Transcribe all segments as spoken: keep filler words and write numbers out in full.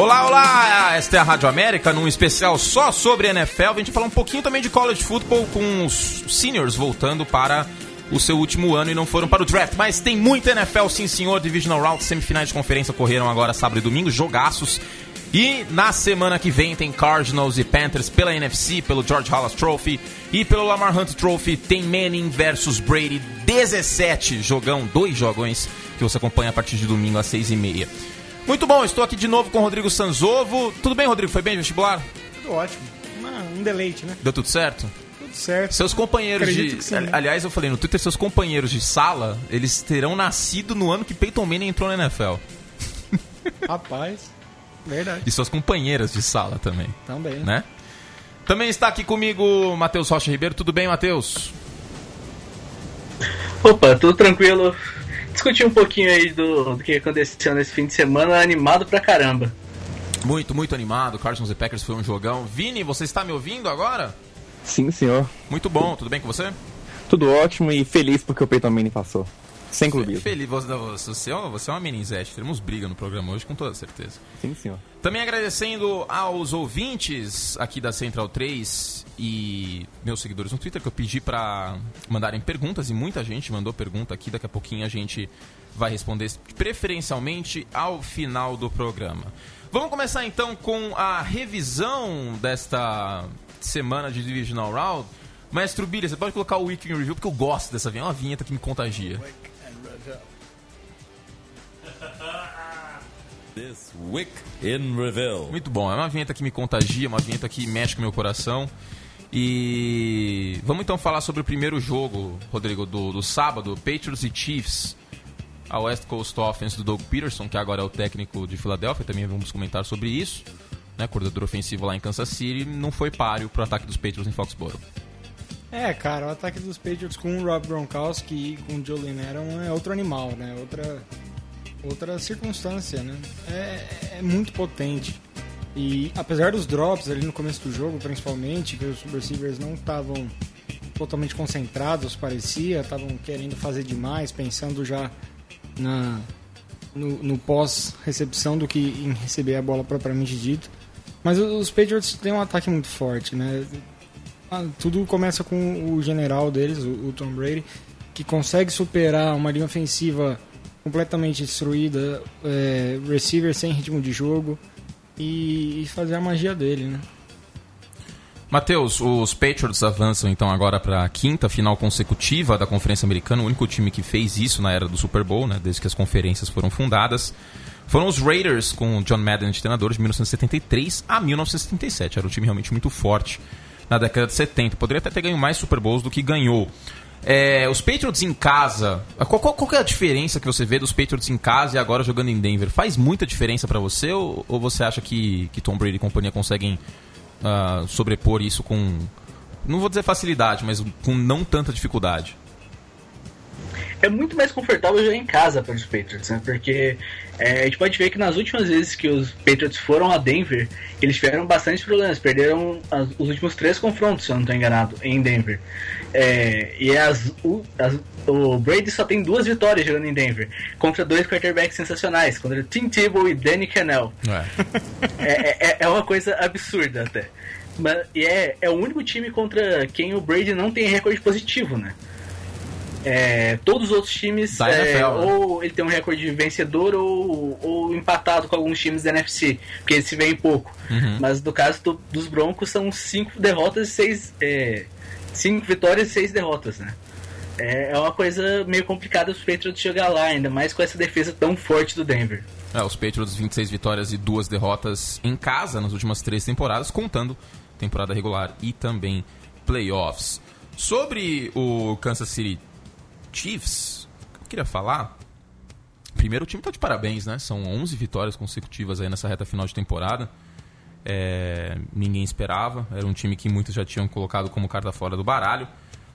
Olá, olá! Esta é a Rádio América, num especial só sobre N F L. A gente vai falar um pouquinho também de college football, com os seniors voltando para o seu último ano e não foram para o draft. Mas tem muita N F L, sim senhor. Divisional Round, semifinais de conferência correram agora sábado e domingo, jogaços. E na semana que vem tem Cardinals e Panthers pela N F C, pelo George Halas Trophy e pelo Lamar Hunt Trophy. Tem Manning versus Brady, dezessete jogão, dois jogões que você acompanha a partir de domingo às seis e meia. Muito bom, estou aqui de novo com o Rodrigo Sanzovo. Tudo bem, Rodrigo? Foi bem de vestibular? Tudo ótimo. Uma, um deleite, né? Deu tudo certo? Tudo certo. Seus companheiros Acredito de... sim, né? Aliás, eu falei no Twitter, seus companheiros de sala, eles terão nascido no ano que Peyton Manning entrou na N F L. Rapaz, verdade. E suas companheiras de sala também. Também. Né? Também está aqui comigo Matheus Rocha Ribeiro. Tudo bem, Matheus? Opa, tudo tranquilo. Discutir um pouquinho aí do, do que aconteceu nesse fim de semana, animado pra caramba. Muito, muito animado. Cardinals e Packers foi um jogão. Vini, você está me ouvindo agora? Sim, senhor. Muito bom, tudo bem com você? Tudo ótimo e feliz porque o Peyton Manning passou. Sem clubismo. Feliz, você, você, é, você é uma menizete. Teremos briga no programa hoje, com toda certeza. Sim, senhor. Também agradecendo aos ouvintes aqui da Central três e meus seguidores no Twitter, que eu pedi para mandarem perguntas, e muita gente mandou pergunta aqui. Daqui a pouquinho a gente vai responder preferencialmente ao final do programa. Vamos começar então com a revisão desta semana de Divisional Round. Maestro Billy, você pode colocar o Week in Review, porque eu gosto dessa vinheta, é uma vinheta que me contagia. This Week in Review. Muito bom, é uma vinheta que me contagia, uma vinheta que mexe com o meu coração. E vamos então falar sobre o primeiro jogo, Rodrigo, do, do sábado, Patriots e Chiefs, a West Coast Offense do Doug Peterson, que agora é o técnico de Filadélfia, também vamos comentar sobre isso, né, coordenador ofensivo lá em Kansas City, não foi páreo para o ataque dos Patriots em Foxborough. É, cara, o ataque dos Patriots com o Rob Gronkowski e com o Julian Edelman é outro animal, né? Outra, outra circunstância, né? É, é muito potente. E apesar dos drops ali no começo do jogo, principalmente, que os receivers não estavam totalmente concentrados, parecia, estavam querendo fazer demais, pensando já na, no, no pós-recepção do que em receber a bola propriamente dita. Mas os Patriots têm um ataque muito forte, né? Tudo começa com o general deles, o, o Tom Brady, que consegue superar uma linha ofensiva completamente destruída, é, receiver sem ritmo de jogo e, e fazer a magia dele, né? Matheus, os Patriots avançam então agora para a quinta final consecutiva da Conferência Americana, o único time que fez isso na era do Super Bowl, né, desde que as conferências foram fundadas. Foram os Raiders com o John Madden de treinador de mil novecentos e setenta e três a mil novecentos e setenta e sete, era um time realmente muito forte na década de setenta. Poderia até ter ganho mais Super Bowls do que ganhou. É, os Patriots em casa, qual, qual, qual é a diferença que você vê dos Patriots em casa e agora jogando em Denver? Faz muita diferença pra você ou, ou você acha que, que Tom Brady e companhia conseguem uh, sobrepor isso com, não vou dizer facilidade, mas com não tanta dificuldade? É muito mais confortável jogar em casa para os Patriots, né? Porque é, a gente pode ver que nas últimas vezes que os Patriots foram a Denver, eles tiveram bastante problemas, perderam as, os últimos três confrontos, se eu não estou enganado, em Denver. É, e as, o, as, o Brady só tem duas vitórias jogando em Denver, contra dois quarterbacks sensacionais, contra Tim Tebow e Danny Cannell. É, é, é, é uma coisa absurda até. Mas, e é, é o único time contra quem o Brady não tem recorde positivo, né? É, todos os outros times, da N F L, é, né? ou ele tem um recorde vencedor ou, ou empatado com alguns times da N F C, porque eles se veem pouco. Uhum. Mas no caso do, dos Broncos são cinco derrotas e seis, é, cinco vitórias e seis derrotas, né? É, é uma coisa meio complicada os Patriots jogar lá, ainda mais com essa defesa tão forte do Denver. É, os Patriots vinte e seis vitórias e duas derrotas em casa nas últimas três temporadas, contando temporada regular e também playoffs. Sobre o Kansas City Chiefs, eu queria falar. Primeiro, o time tá de parabéns, né? São onze vitórias consecutivas aí nessa reta final de temporada. É, ninguém esperava. Era um time que muitos já tinham colocado como carta fora do baralho.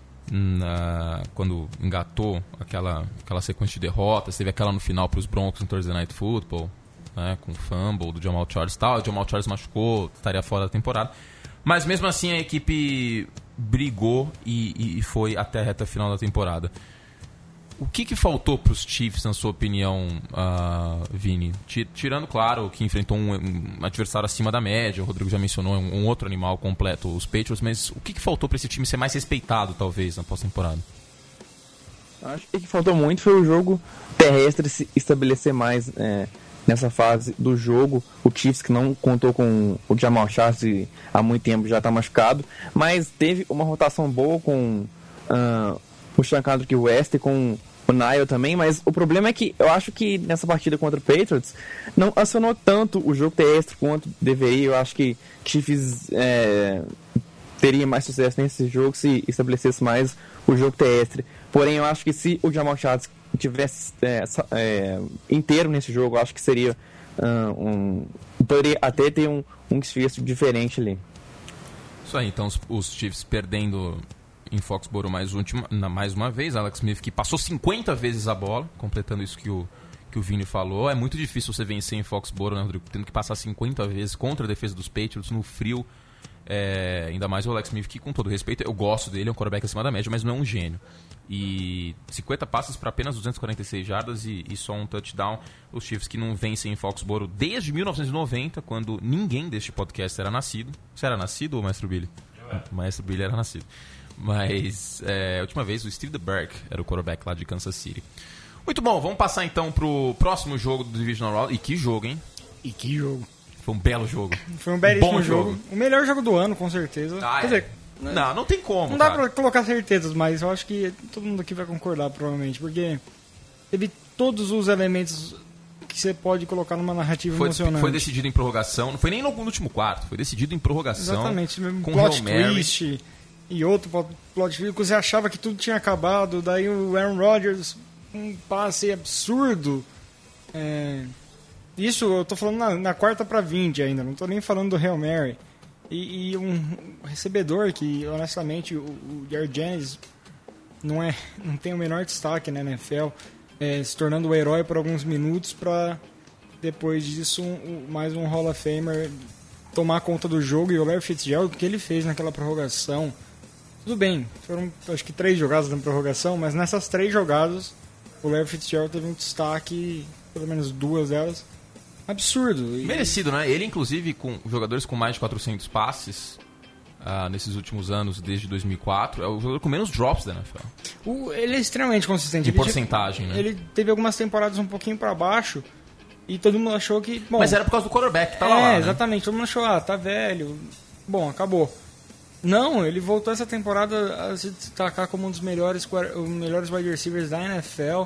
Na, quando engatou aquela, aquela sequência de derrotas, teve aquela no final para os Broncos no Thursday Night Football, né? Com o fumble do Jamal Charles e tal. O Jamal Charles machucou, estaria fora da temporada. Mas mesmo assim a equipe brigou e, e foi até a reta final da temporada. O que, que faltou para os Chiefs, na sua opinião, uh, Vini? Tirando, claro, que enfrentou um, um adversário acima da média, o Rodrigo já mencionou um, um outro animal completo, os Patriots, mas o que, que faltou para esse time ser mais respeitado, talvez, na pós-temporada? Acho que o que faltou muito foi o jogo terrestre se estabelecer mais é, nessa fase do jogo. O Chiefs, que não contou com o Jamal Charles há muito tempo, já está machucado, mas teve uma rotação boa com uh, o Shankandrick West e com o Nile também, mas o problema é que eu acho que nessa partida contra o Patriots não acionou tanto o jogo terrestre quanto deveria. Eu acho que Chiefs é, teria mais sucesso nesse jogo se estabelecesse mais o jogo terrestre. Porém, eu acho que se o Jamal Charles tivesse é, é, inteiro nesse jogo, eu acho que seria uh, um, poderia até ter um, um desfecho diferente ali. Isso aí, então os, os Chiefs perdendo em Foxborough mais, última, mais uma vez. Alex Smith, que passou cinquenta vezes a bola, completando isso que o, que o Vini falou. É muito difícil você vencer em Foxborough, né, Rodrigo? Tendo que passar cinquenta vezes contra a defesa dos Patriots no frio. É, ainda mais o Alex Smith, que, com todo respeito, eu gosto dele, é um quarterback acima da média, mas não é um gênio. E cinquenta passes para apenas duzentas e quarenta e seis jardas e, e só um touchdown. Os Chiefs que não vencem em Foxborough desde mil novecentos e noventa, quando ninguém deste podcast era nascido. Você era nascido ou Maestro Billy? O Maestro Billy era nascido. Mas é, a última vez o Steve DeBerg era o quarterback lá de Kansas City. Muito bom, vamos passar então pro próximo jogo do Divisional Round. E que jogo, hein? E que jogo. Foi um belo jogo. Foi um belíssimo Bom jogo. jogo. O melhor jogo do ano, com certeza. Ah, Quer é. dizer, Não, não tem como, não dá cara. pra colocar certezas, mas eu acho que todo mundo aqui vai concordar, provavelmente, porque teve todos os elementos que você pode colocar numa narrativa Foi, emocionante. foi decidido em prorrogação, não foi nem no, no último quarto, foi decidido em prorrogação. Exatamente, com plot Hail Mary. twist e outro plot twist, você achava que tudo tinha acabado, daí o Aaron Rodgers, um passe absurdo. É, isso eu tô falando na, na quarta pra vinte ainda, não tô nem falando do Hail Mary. E, e um recebedor que, honestamente, o, o Jared Jennings não, é, não tem o menor destaque na N F L, é, se tornando o herói por alguns minutos para, depois disso, um, mais um Hall of Famer tomar conta do jogo. E o Larry Fitzgerald, o que ele fez naquela prorrogação, tudo bem, foram acho que três jogadas na prorrogação, mas nessas três jogadas o Larry Fitzgerald teve um destaque, pelo menos duas delas, absurdo. E... merecido, né? Ele, inclusive, com jogadores com mais de quatrocentos passes uh, nesses últimos anos, desde dois mil e quatro, é o jogador com menos drops da N F L. O, ele é extremamente consistente. De ele porcentagem, tinha, né? Ele teve algumas temporadas um pouquinho pra baixo e todo mundo achou que... Bom, mas era por causa do quarterback que tava é, lá, né? exatamente. Todo mundo achou, ah, tá velho. Bom, acabou. Não, ele voltou essa temporada a se destacar como um dos melhores, os melhores wide receivers da N F L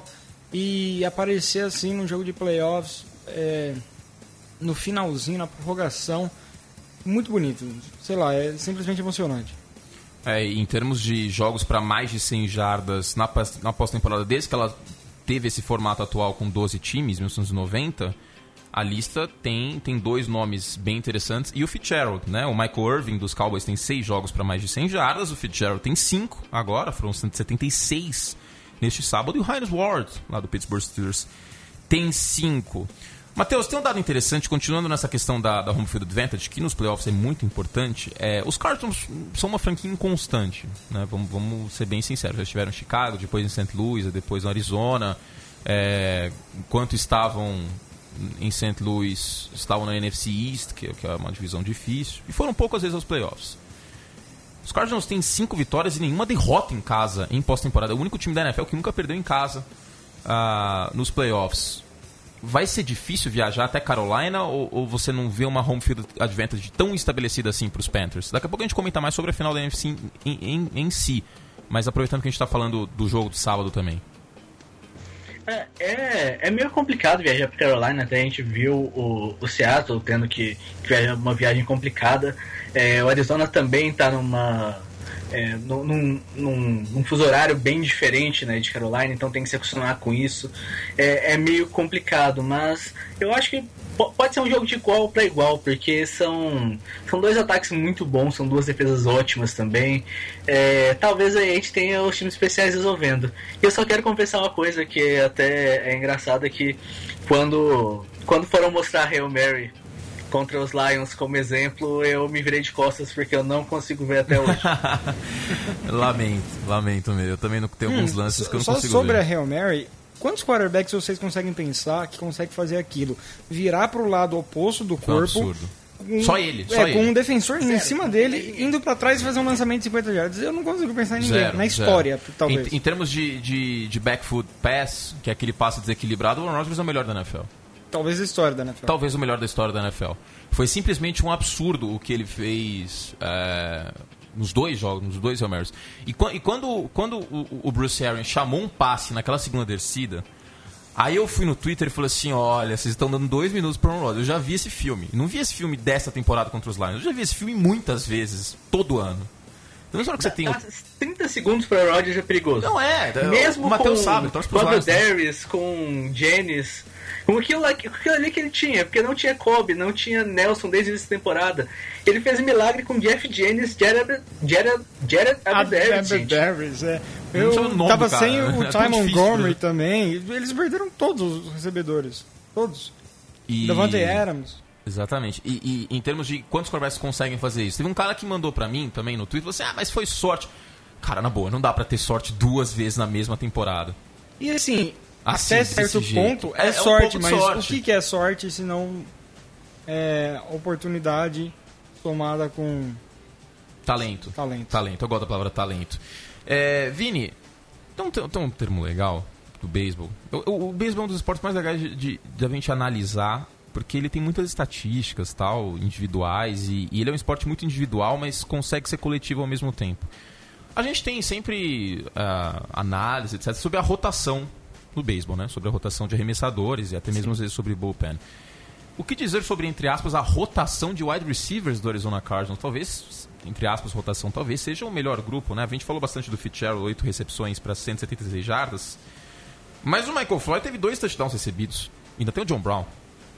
e aparecer assim num jogo de playoffs, é, no finalzinho, na prorrogação, muito bonito. Sei lá, é simplesmente emocionante. É, em termos de jogos para mais de cem jardas na, na pós-temporada, desde que ela teve esse formato atual com doze times, mil novecentos e noventa, a lista tem, tem dois nomes bem interessantes. E o Fitzgerald, né? O Michael Irvin dos Cowboys tem seis jogos para mais de cem jardas. O Fitzgerald tem cinco agora, foram cento e setenta e seis neste sábado. E o Hines Ward, lá do Pittsburgh Steelers, tem cinco. Matheus, tem um dado interessante, continuando nessa questão da, da home field advantage, que nos playoffs é muito importante. É, os Cardinals são uma franquia inconstante, né? Vamos, vamos ser bem sinceros. Já estiveram em Chicago, depois em Saint Louis, depois no Arizona. É, enquanto estavam em Saint Louis, estavam na N F C East, que, que é uma divisão difícil, e foram poucas vezes aos playoffs. Os Cardinals têm cinco vitórias e nenhuma derrota em casa em pós-temporada. É o único time da N F L que nunca perdeu em casa uh, nos playoffs. Vai ser difícil viajar até Carolina ou, ou você não vê uma home field advantage tão estabelecida assim para os Panthers? Daqui a pouco a gente comenta mais sobre a final da N F C em, em, em si, mas aproveitando que a gente está falando do jogo de sábado também. É, é, é meio complicado viajar para Carolina, até a gente viu o, o Seattle tendo que, que viajar uma viagem complicada. É, o Arizona também está numa... É, num, num, num fuso horário bem diferente, né, de Carolina, então tem que se acostumar com isso. É, é meio complicado, mas eu acho que pode ser um jogo de igual para igual, porque são, são dois ataques muito bons, são duas defesas ótimas também. É, talvez aí a gente tenha os times especiais resolvendo. E eu só quero confessar uma coisa que até é engraçada, que quando, quando foram mostrar a Hail Mary contra os Lions como exemplo, eu me virei de costas porque eu não consigo ver até hoje. Lamento, lamento mesmo. Eu também não tenho Hum, alguns lances que eu não só consigo sobre ver. a Hail Mary, quantos quarterbacks vocês conseguem pensar que consegue fazer aquilo? Virar pro lado oposto do É um corpo. absurdo. Com, Só ele, só é, ele. com um defensor em cima dele, indo pra trás e fazer um lançamento de cinquenta yards. Eu não consigo pensar em ninguém. Zero, Na zero. história, talvez. Em, em termos de, de, de back foot pass, que é aquele passe desequilibrado, o Aaron Rodgers é o melhor da N F L. Talvez a história da N F L. Talvez o melhor da história da N F L. Foi simplesmente um absurdo o que ele fez é, nos dois jogos, nos dois Hail Marys. E, e quando, quando o, o Bruce Arians chamou um passe naquela segunda descida, aí eu fui no Twitter e falei assim, olha, vocês estão dando dois minutos para o Aaron Rodgers. Eu já vi esse filme. Não vi esse filme dessa temporada contra os Lions. Eu já vi esse filme muitas vezes, todo ano. Então, não é que você tem... trinta segundos para o Rodgers é perigoso. Não é. Mesmo o Matheus com sabe, torce pros Bob Lions, né? Darius, com Jennings, com aquilo, lá, com aquilo ali que ele tinha, porque não tinha Kobe, não tinha Nelson desde essa temporada. Ele fez milagre com Jeff Jennings, Jared, Jared, Jared Abdarius, gente. Abdarius, é. Não sei o Eu nome tava do cara, sem né? o É Ty tão difícil, Montgomery né? também. Eles perderam todos os recebedores. Todos. E... Davante Adams. Exatamente. E, e em termos de quantos quarterbacks conseguem fazer isso? Teve um cara que mandou pra mim também no Twitter, falou assim, ah, mas foi sorte. Cara, na boa, não dá pra ter sorte duas vezes na mesma temporada. E assim, Assim, até desse certo jeito. ponto é, É- é um sorte, pouco de mas sorte. o que, que é sorte se não é oportunidade somada com Talento. talento? Talento, eu gosto da palavra talento. É, Vini, tem um, tem um termo legal do beisebol. O, o, o beisebol é um dos esportes mais legais de, de, de a gente analisar, porque ele tem muitas estatísticas tal, individuais, e, e ele é um esporte muito individual, mas consegue ser coletivo ao mesmo tempo. A gente tem sempre uh, análise, etcétera, sobre a rotação no beisebol, né? Sobre a rotação de arremessadores e até mesmo às vezes sobre bullpen. O que dizer sobre, entre aspas, a rotação de wide receivers do Arizona Cardinals? Talvez, entre aspas, rotação, talvez seja o melhor grupo, né? A gente falou bastante do Fitzgerald, oito recepções para cento e setenta e seis jardas. Mas o Michael Floyd teve dois touchdowns recebidos. Ainda tem o John Brown.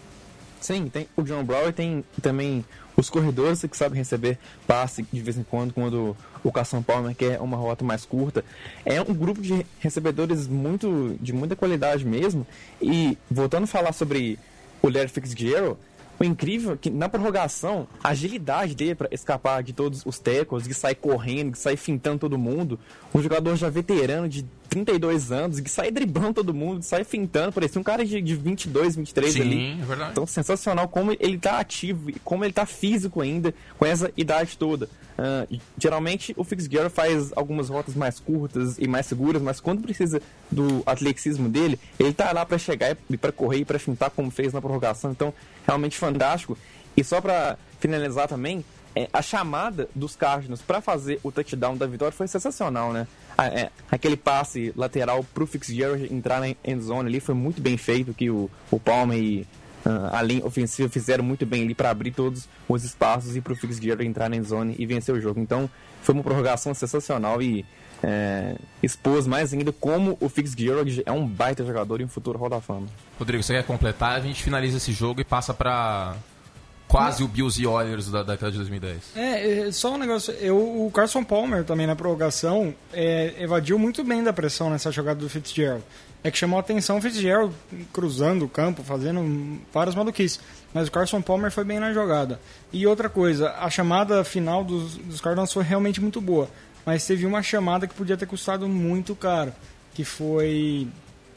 Sim, tem o John Brown e tem também os corredores que sabem receber passe de vez em quando, quando o Carson Palmer quer uma rota mais curta. É um grupo de recebedores muito, de muita qualidade mesmo. E voltando a falar sobre o Larry Fitzgerald, o incrível é que na prorrogação, a agilidade dele para escapar de todos os tackles, de sair correndo, de sair fintando todo mundo, um jogador já veterano de trinta e dois anos, de sair driblando todo mundo, de sair fintando, parecia um cara de, de vinte e dois, vinte e três Sim, ali. é verdade. Então, sensacional como ele tá ativo, e como ele tá físico ainda, com essa idade toda. Uh, geralmente, o Fitzgerald faz algumas rotas mais curtas e mais seguras, mas quando precisa do atleticismo dele, ele tá lá para chegar e para correr e para fintar como fez na prorrogação. Então, realmente fantástico. E só para finalizar também, é, a chamada dos Cardinals para fazer o touchdown da vitória foi sensacional, né? A, é, aquele passe lateral pro Fitzgerald entrar na endzone ali foi muito bem feito, que o, o Palmer e uh, a linha ofensiva fizeram muito bem ali para abrir todos os espaços e pro Fitzgerald entrar na endzone e vencer o jogo. Então, foi uma prorrogação sensacional e é, expôs mais ainda como o Fitzgerald é um baita jogador e um futuro Hall da Fama. Rodrigo, você quer completar? A gente finaliza esse jogo e passa pra quase o Bills e Oilers da década de dois mil e dez. É, é, só um negócio. Eu, o Carson Palmer também na prorrogação é, evadiu muito bem da pressão nessa jogada do Fitzgerald. É que chamou a atenção o Fitzgerald cruzando o campo, fazendo várias maluquices. Mas o Carson Palmer foi bem na jogada. E outra coisa, a chamada final dos, dos Cardinals foi realmente muito boa. Mas teve uma chamada que podia ter custado muito caro. Que foi...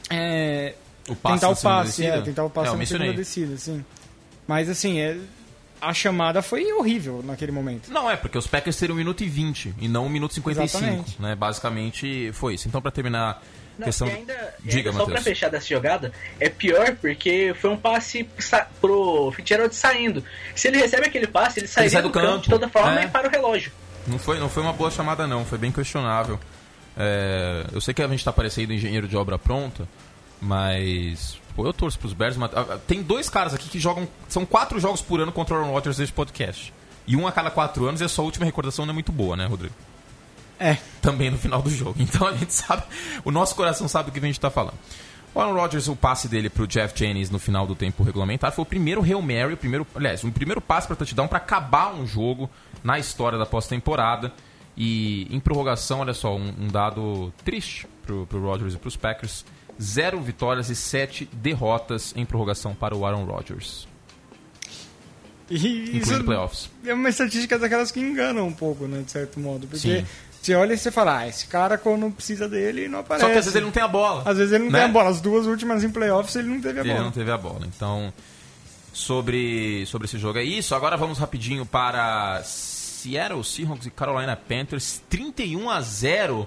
É, O passe tentar na o segunda passe, descida? é, tentar o passe É, eu na segunda mencionei. descida, sim. Mas assim, é, a chamada foi horrível naquele momento. Não, é, porque os Packers teriam um minuto e vinte e não um minuto e cinquenta e cinco, Exatamente. né? Basicamente foi isso. Então, pra terminar a Não, questão... e ainda, e Diga, ainda só pra Matheus. fechar dessa jogada, é pior porque foi um passe sa- pro Fitzgerald saindo. Se ele recebe aquele passe, ele sairia sai do do campo, campo. de toda forma É. e para o relógio. Não foi, não foi uma boa chamada, não. Foi bem questionável. É, eu sei que a gente tá parecendo engenheiro de obra pronta, mas... Pô, eu torço pros Bears. Mas, ah, tem dois caras aqui que jogam... São quatro jogos por ano contra o Aaron Rodgers nesse podcast. E um a cada quatro anos, e a sua última recordação não é muito boa, né, Rodrigo? É. Também no final do jogo. Então a gente sabe... O nosso coração sabe do que a gente tá falando. O Aaron Rodgers, o passe dele pro Jeff Jennings no final do tempo regulamentar foi o primeiro Hail Mary, o primeiro, aliás, o primeiro passe para touchdown para acabar um jogo na história da pós-temporada. E em prorrogação, olha só, um, um dado triste pro, pro Rodgers e pros Packers. Zero vitórias e sete derrotas em prorrogação para o Aaron Rodgers. E incluindo playoffs. É uma estatística daquelas que enganam um pouco, né, de certo modo. Porque Sim. você olha e você fala, ah, esse cara quando precisa dele não aparece. Só que às vezes ele não tem a bola. Às vezes ele não né? tem a bola. As duas últimas em playoffs ele não teve a Ele bola. não teve a bola. Então, sobre, sobre esse jogo é isso. Agora vamos rapidinho para Seattle Seahawks e Carolina Panthers. trinta e um a zero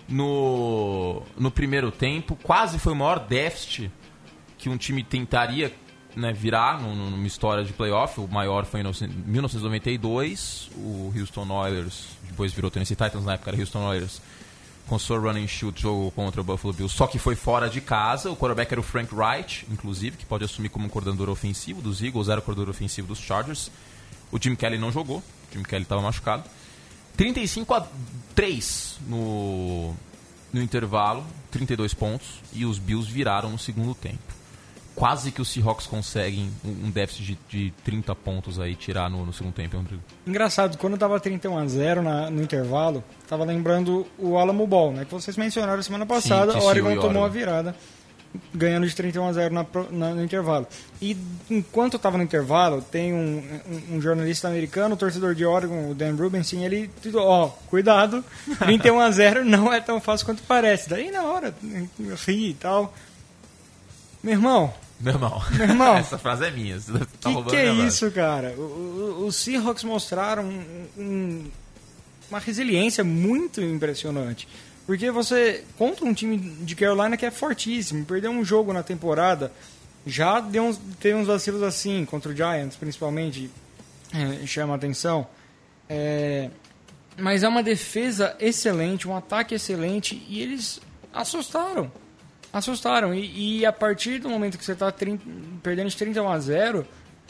no, no primeiro tempo. Quase foi o maior déficit que um time tentaria, né, virar no, no, numa história de playoff. O maior foi em mil novecentos e noventa e dois. O Houston Oilers, depois virou Tennessee Titans, na época era Houston Oilers, com seu run and shoot, jogo contra o Buffalo Bills, só que foi fora de casa. O quarterback era o Frank Reich, inclusive, que pode assumir como coordenador ofensivo dos Eagles, era o coordenador ofensivo dos Chargers. O Jim Kelly não jogou, o Jim Kelly estava machucado. trinta e cinco a três no, no intervalo, trinta e dois pontos, e os Bills viraram no segundo tempo. Quase que os Seahawks conseguem um déficit de, de trinta pontos aí, tirar no, no segundo tempo, Rodrigo. Engraçado, quando tava trinta e um a zero na, no intervalo, tava lembrando o Alamo Bowl, né? Que vocês mencionaram semana passada, Sim, a Oregon Oregon tomou a virada, ganhando de trinta e um a zero na, na, no intervalo. E enquanto tava no intervalo, tem um, um, um jornalista americano, um torcedor de Oregon, o Dan Rubenstein, ele, ó, cuidado, trinta e um a zero não é tão fácil quanto parece. Daí na hora, eu ri e tal. Meu irmão... Meu irmão, Meu irmão, essa frase é minha. Você tá que roubando que é minha isso, cara? O, o, os Seahawks mostraram um, um, uma resiliência muito impressionante. Porque você, contra um time de Carolina que é fortíssimo, perdeu um jogo na temporada, já deu uns, teve uns vacilos assim, contra o Giants principalmente, é, chama a atenção. É, mas é uma defesa excelente, um ataque excelente, e eles assustaram. Assustaram. E, e a partir do momento que você está perdendo de trinta e um a zero,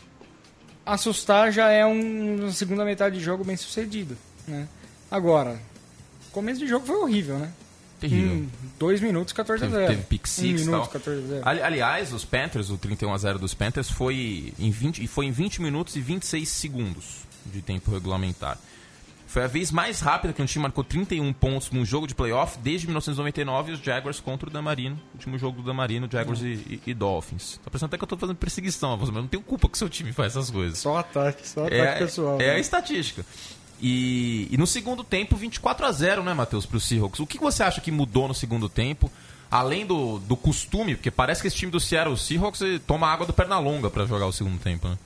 assustar já é um, uma segunda metade de jogo bem sucedido, né? Agora, o começo de jogo foi horrível, né? Terrível. Em dois minutos, catorze a zero. Teve, teve pick six um e minuto, tal. catorze a zero. Ali, aliás, os Panthers, o trinta e um a zero dos Panthers foi em vinte, foi em vinte minutos e vinte e seis segundos de tempo regulamentar. Foi a vez mais rápida que um time marcou trinta e um pontos num jogo de playoff desde mil novecentos e noventa e nove, os Jaguars contra o Damarino. O último jogo do Damarino, Jaguars e, e, e Dolphins. Tá pensando até que eu tô fazendo perseguição, mas eu não tenho culpa que seu time faz essas coisas. Só ataque, só ataque É, pessoal. é né? a estatística. E, e no segundo tempo, vinte e quatro a zero, né, Matheus, pro Seahawks. O que você acha que mudou no segundo tempo? Além do, do costume, porque parece que esse time do Seattle Seahawks toma água do Pernalonga pra jogar o segundo tempo, né?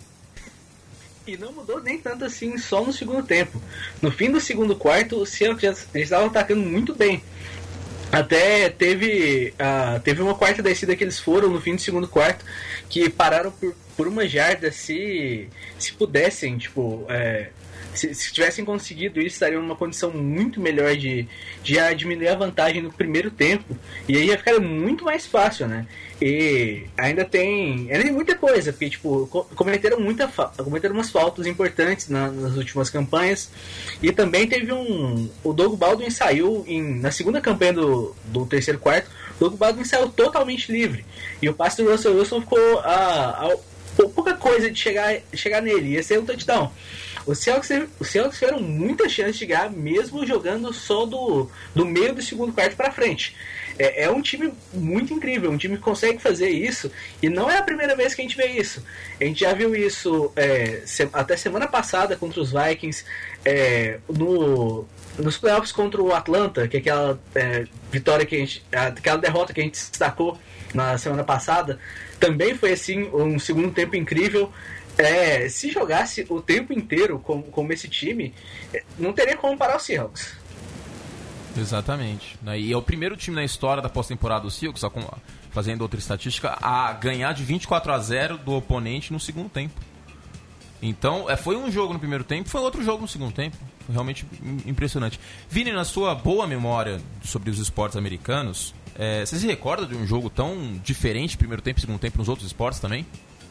E não mudou nem tanto assim só no segundo tempo. No fim do segundo quarto, o Seahawks já eles estavam atacando muito bem. Até teve, uh, teve uma quarta descida que eles foram no fim do segundo quarto, que pararam por, por uma jarda. Se, se pudessem, tipo, é, se, se tivessem conseguido isso, estariam numa condição muito melhor de, de uh, diminuir a vantagem no primeiro tempo. E aí ia ficar muito mais fácil, né? E ainda tem, ainda tem muita coisa, porque tipo, cometeram, muita fa- cometeram umas faltas importantes na, nas últimas campanhas. E também teve um... O Doug Baldwin saiu em, na segunda campanha do, do terceiro quarto. O Doug Baldwin saiu totalmente livre. E o passe do Russell Wilson ficou a, a, a pouca coisa de chegar, chegar nele. Ia ser um touchdown. Os Seahawks, os Seahawks tiveram muita chance de ganhar, mesmo jogando só do, do meio do segundo quarto para frente. É, é um time muito incrível, um time que consegue fazer isso, e não é a primeira vez que a gente vê isso. A gente já viu isso é, se, até semana passada contra os Vikings, é, no, nos playoffs contra o Atlanta, que é aquela é, vitória que a gente, aquela derrota que a gente destacou na semana passada, também foi assim um segundo tempo incrível. É, se jogasse o tempo inteiro como, como esse time, não teria como parar o Seahawks. Exatamente. E é o primeiro time na história da pós-temporada do Seahawks, fazendo outra estatística, a ganhar de vinte e quatro a zero do oponente no segundo tempo. Então, é, foi um jogo no primeiro tempo, foi outro jogo no segundo tempo. Foi realmente impressionante. Vini, na sua boa memória sobre os esportes americanos, é, você se recorda de um jogo tão diferente, primeiro tempo e segundo tempo, nos outros esportes também?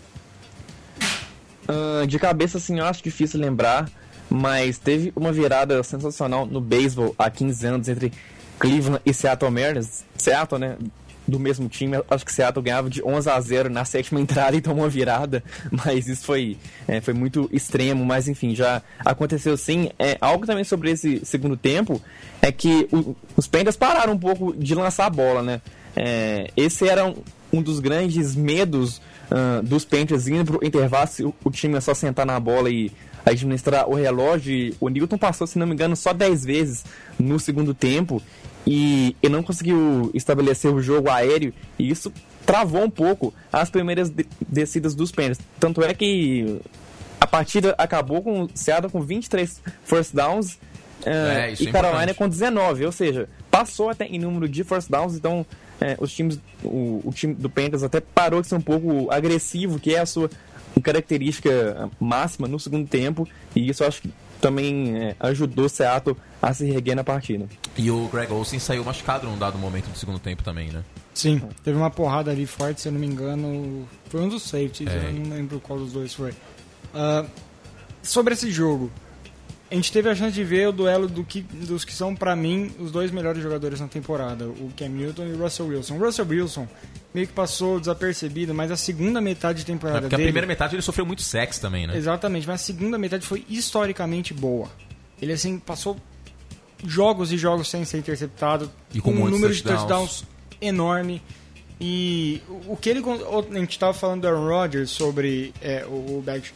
Uh, de cabeça, assim, eu acho difícil lembrar, mas teve uma virada sensacional no beisebol há quinze anos entre Cleveland e Seattle Mariners. Seattle, né? Do mesmo time, acho que Seattle ganhava de onze a zero na sétima entrada e tomou uma virada, mas isso foi, é, foi muito extremo, mas enfim, já aconteceu sim. É, algo também sobre esse segundo tempo é que o, os Panthers pararam um pouco de lançar a bola, né? É, esse era um, um dos grandes medos uh, dos Panthers indo pro intervalo, se o, o time é só sentar na bola e administrar o relógio. E o Newton passou, se não me engano, só dez vezes no segundo tempo e ele não conseguiu estabelecer o jogo aéreo, e isso travou um pouco as primeiras de- descidas dos Panthers. Tanto é que a partida acabou com o Seattle com vinte e três first downs uh, É, isso e é Carolina importante. com dezenove, ou seja, passou até em número de first downs. Então é, os times, o, o time do Panthers até parou de ser um pouco agressivo, que é a sua característica máxima no segundo tempo, e isso eu acho que também é, ajudou o Seattle a se reerguer na partida. E o Greg Olsen saiu machucado num dado momento do segundo tempo também, né? Sim, teve uma porrada ali forte, se eu não me engano. Foi um dos safeties, É. eu não lembro qual dos dois foi. Ah, sobre esse jogo, a gente teve a chance de ver o duelo do que, dos que são, pra mim, os dois melhores jogadores na temporada, o Cam Newton e o Russell Wilson. O Russell Wilson meio que passou desapercebido, mas a segunda metade de É, temporada porque a dele... primeira metade ele sofreu muito sexo também, né? Exatamente, mas a segunda metade foi historicamente boa. Ele, assim, passou jogos e jogos sem ser interceptado, E com um muitos número de touchdowns. touchdowns enorme. E o o que ele... A gente estava falando do Aaron Rodgers sobre é, o, o back...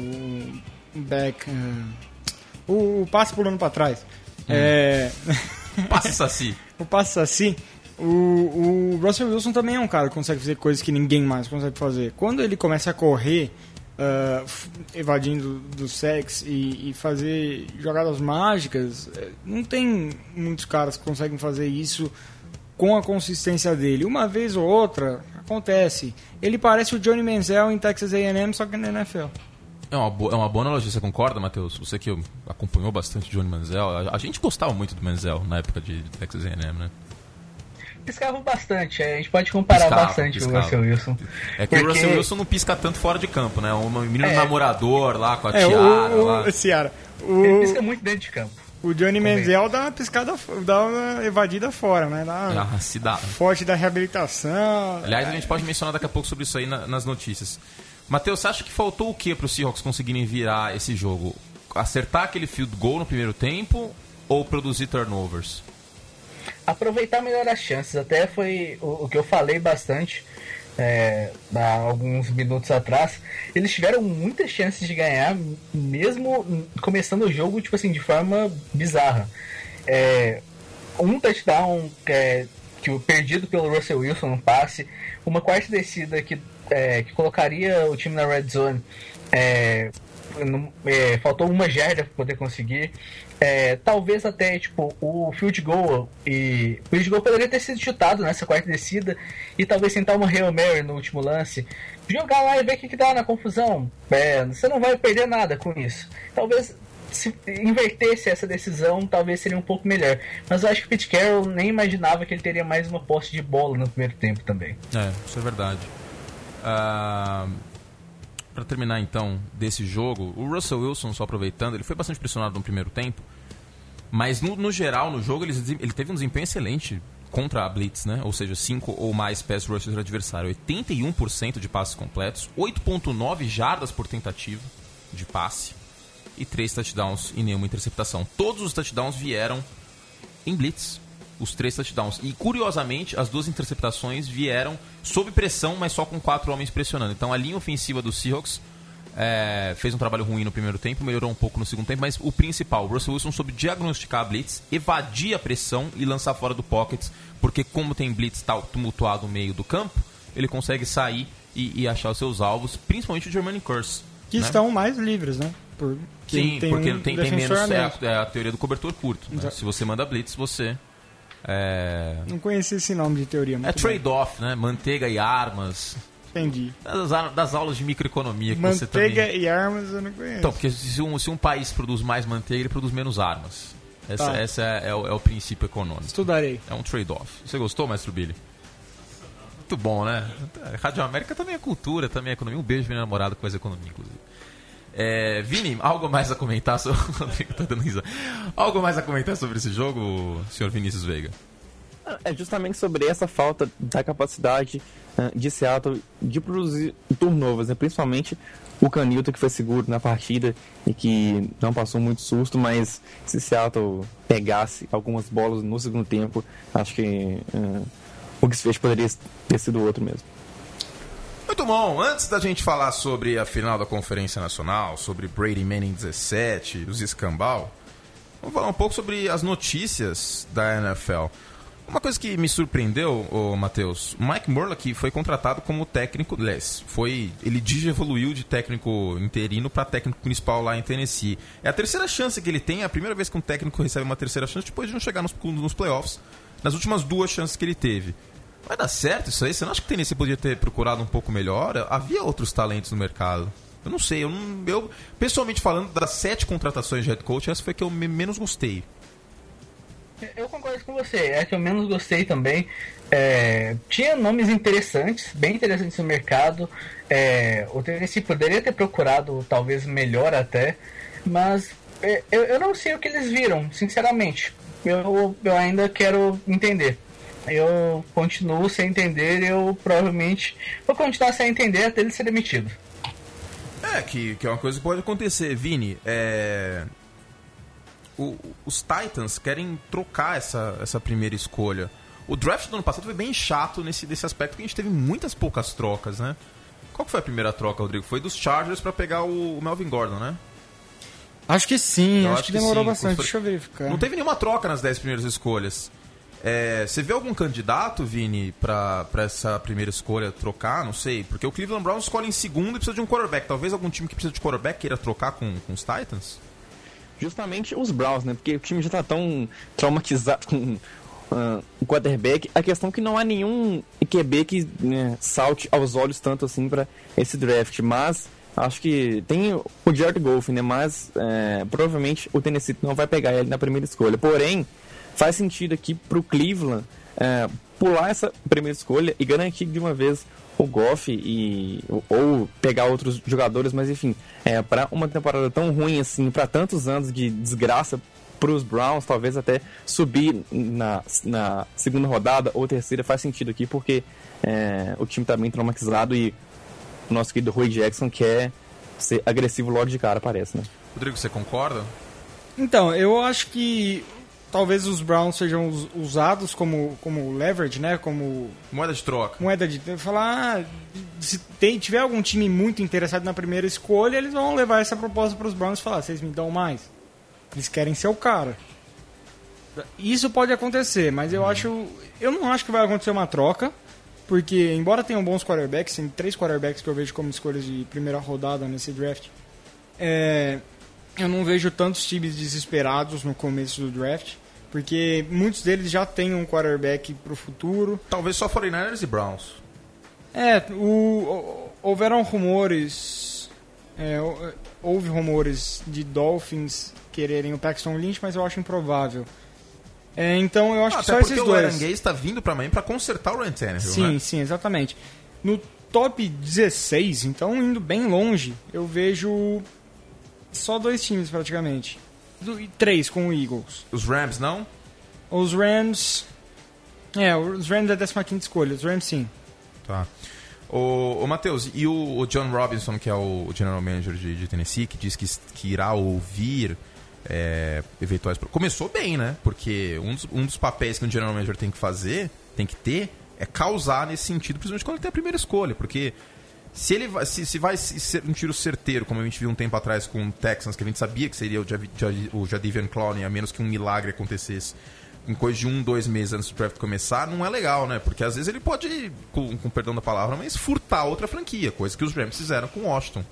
O back hum, o, o passe pulando para trás. É, Passa Saci. o passe assim... O, o Russell Wilson também é um cara que consegue fazer coisas que ninguém mais consegue fazer. Quando ele começa a correr, uh, f- evadindo do sacks e, e fazer jogadas mágicas, eh, não tem muitos caras que conseguem fazer isso com a consistência dele. Uma vez ou outra, acontece. Ele parece o Johnny Manziel em Texas A and M, só que na N F L. É uma, boa, é uma boa analogia, você concorda, Matheus? Você que acompanhou bastante o Johnny Manziel. A, a gente gostava muito do Manziel na época de Texas A and M, né? Piscava bastante, é, a gente pode comparar Piscava, bastante piscava. com o Russell Wilson. É que o Porque- Russell Wilson não pisca tanto fora de campo, né? Um menino É. namorador lá com a É, tiara o, lá. o, Ciara, Ele pisca o, muito dentro de campo. o Johnny Manziel dá uma piscada, dá uma evadida fora, né? Dá uma Ah, se dá. forte da reabilitação. Aliás, a gente pode mencionar daqui a pouco sobre isso aí na- nas notícias. Matheus, você acha que faltou o que para os Seahawks conseguirem virar esse jogo? Acertar aquele field goal no primeiro tempo ou produzir turnovers? Aproveitar melhor as chances, até foi o, o que eu falei bastante é, há alguns minutos atrás. Eles tiveram muitas chances de ganhar, mesmo começando o jogo tipo assim, de forma bizarra. É, um touchdown é, que o perdido pelo Russell Wilson no passe, uma quarta descida que, é, que colocaria o time na red zone. É, não- é, faltou uma jarda para poder conseguir. É, talvez até tipo o field goal, e o field goal poderia ter sido chutado nessa quarta descida e talvez tentar uma Hail Mary no último lance, jogar lá e ver o que, que dá na confusão. É, você não vai perder nada com isso. Talvez se invertesse essa decisão, talvez seria um pouco melhor. Mas eu acho que o Pete Carroll nem imaginava que ele teria mais uma posse de bola no primeiro tempo também. É, isso é verdade. Ah, para terminar então desse jogo, o Russell Wilson, só aproveitando, ele foi bastante pressionado no primeiro tempo, mas no, no geral, no jogo, ele, ele teve um desempenho excelente contra a Blitz, né? Ou seja, cinco ou mais pass rushes do adversário, oitenta e um por cento de passes completos, oito vírgula nove jardas por tentativa de passe e três touchdowns e nenhuma interceptação. Todos os touchdowns vieram em blitz, os três touchdowns. E, curiosamente, as duas interceptações vieram sob pressão, mas só com quatro homens pressionando. Então, a linha ofensiva do Seahawks é, fez um trabalho ruim no primeiro tempo, melhorou um pouco no segundo tempo, mas o principal, o Russell Wilson soube diagnosticar a blitz, evadir a pressão e lançar fora do pocket, porque como tem blitz tal tumultuado no meio do campo, ele consegue sair e, e achar os seus alvos, principalmente o Jermaine Kearse. Que né? estão mais livres, né? Por, Sim, porque um tem, tem defensor menos. a É menos. a, é a teoria do cobertor curto. Né? Exato. Se você manda blitz, você. É, Não conheci esse nome de teoria. é muito trade-off, né? Manteiga e armas. bem. Entendi. Das, a- das aulas de microeconomia que você Manteiga também. e armas eu não conheço. Então, porque se um, se um país produz mais manteiga, ele produz menos armas. Essa, Tá. essa é, é o, é o princípio econômico. Estudarei. É um trade-off. Você gostou, Mestre Billy? Muito bom, né? Rádio América também é cultura, também é economia. Um beijo, minha namorada, que faz economia, inclusive. É, Vini, algo mais a comentar sobre... tá dando risada. Algo mais a comentar sobre esse jogo, senhor Vinícius Veiga? É justamente sobre essa falta da capacidade uh, de Seattle de produzir turnovers, né? Principalmente o Canilton, que foi seguro na partida e que não passou muito susto, mas se Seattle pegasse algumas bolas no segundo tempo, acho que uh, o desfecho poderia ter sido outro mesmo. Muito bom, antes da gente falar sobre a final da Conferência Nacional, sobre Brady Manning dezessete, os escambau, vamos falar um pouco sobre as notícias da N F L. Uma coisa que me surpreendeu, ô, Matheus, Mike Murlock foi contratado como técnico, aliás, foi, ele digievoluiu de técnico interino para técnico principal lá em Tennessee. É a terceira chance que ele tem, é a primeira vez que um técnico recebe uma terceira chance depois de não chegar nos, nos playoffs, nas últimas duas chances que ele teve. Vai dar certo isso aí? Você não acha que o Tennessee podia ter procurado um pouco melhor? Havia outros talentos no mercado. Eu não sei, eu, não, eu pessoalmente falando, das sete contratações de head coach, essa foi a que eu menos gostei. Eu concordo com você, é a que eu menos gostei também. É, tinha nomes interessantes, bem interessantes no mercado. É, o Tennessee poderia ter procurado talvez melhor até, mas é, eu, eu não sei o que eles viram, sinceramente. Eu, eu ainda quero entender. Eu continuo sem entender e eu provavelmente vou continuar sem entender até ele ser demitido. É, que, que é uma coisa que pode acontecer, Vini. É... O, os Titans querem trocar essa, essa primeira escolha. O draft do ano passado foi bem chato nesse, nesse aspecto, porque a gente teve muitas poucas trocas, né? Qual que foi a primeira troca, Rodrigo? Foi dos Chargers para pegar o, o Melvin Gordon, né? Acho que sim, acho, acho que, que demorou sim. bastante, Foi... deixa eu verificar. Não teve nenhuma troca nas dez primeiras escolhas. É, você vê algum candidato, Vini, pra, pra essa primeira escolha trocar? Não sei, porque o Cleveland Browns escolhe em segundo e precisa de um quarterback. Talvez algum time que precisa de quarterback queira trocar com, com os Titans? Justamente os Browns, né? Porque o time já tá tão traumatizado com uh, o quarterback. A questão é que não há nenhum Q B que, né, salte aos olhos tanto assim para esse draft. Mas acho que tem o Jared Goff, né? Mas é, provavelmente o Tennessee não vai pegar ele na primeira escolha. Porém, faz sentido aqui pro Cleveland é, pular essa primeira escolha e garantir de uma vez o Goff e, ou pegar outros jogadores, mas enfim, é, para uma temporada tão ruim assim, para tantos anos de desgraça para os Browns, talvez até subir na, na segunda rodada ou terceira faz sentido aqui, porque é, o time está bem traumatizado e o nosso querido Rui Jackson quer ser agressivo logo de cara, parece, né? Rodrigo, você concorda? Então, eu acho que talvez os Browns sejam us- usados como, como leverage, né? Como moeda de troca. Moeda de falar, ah, se tem, tiver algum time muito interessado na primeira escolha, eles vão levar essa proposta para os Browns e falar, vocês me dão mais. Eles querem ser o cara. Isso pode acontecer, mas eu hum. acho, eu não acho que vai acontecer uma troca, porque embora tenham bons quarterbacks, tem três quarterbacks que eu vejo como escolhas de primeira rodada nesse draft. É, eu não vejo tantos times desesperados no começo do draft, porque muitos deles já têm um quarterback pro futuro. Talvez só quarenta e nine ers e Browns. É, o, o, houveram rumores, é, houve rumores de Dolphins quererem o Paxton Lynch, mas eu acho improvável. É, então eu acho ah, que só esses dois. Até porque o Aaron Gay está vindo para Miami para consertar o Ryan Tannehill, Sim, né? sim, exatamente. No top dezesseis, então indo bem longe, eu vejo só dois times praticamente. E três com o Eagles. Os Rams não? Os Rams... É, os Rams é a décima quinta escolha. Os Rams sim. Tá. Ô, ô Matheus, e o, o John Robinson, que é o General Manager de, de Tennessee, que diz que, que irá ouvir é, eventuais... Começou bem, né? Porque um dos, um dos papéis que um General Manager tem que fazer, tem que ter, é causar nesse sentido, principalmente quando ele tem a primeira escolha. Porque... Se ele vai, se, se vai ser um tiro certeiro, como a gente viu um tempo atrás com o Texans, que a gente sabia que seria o, Jav, o Jadavion Clowney, a menos que um milagre acontecesse em coisa de um, dois meses antes do draft começar, não é legal, né? Porque às vezes ele pode, com, com perdão da palavra, mas furtar outra franquia, coisa que os Rams fizeram com Washington.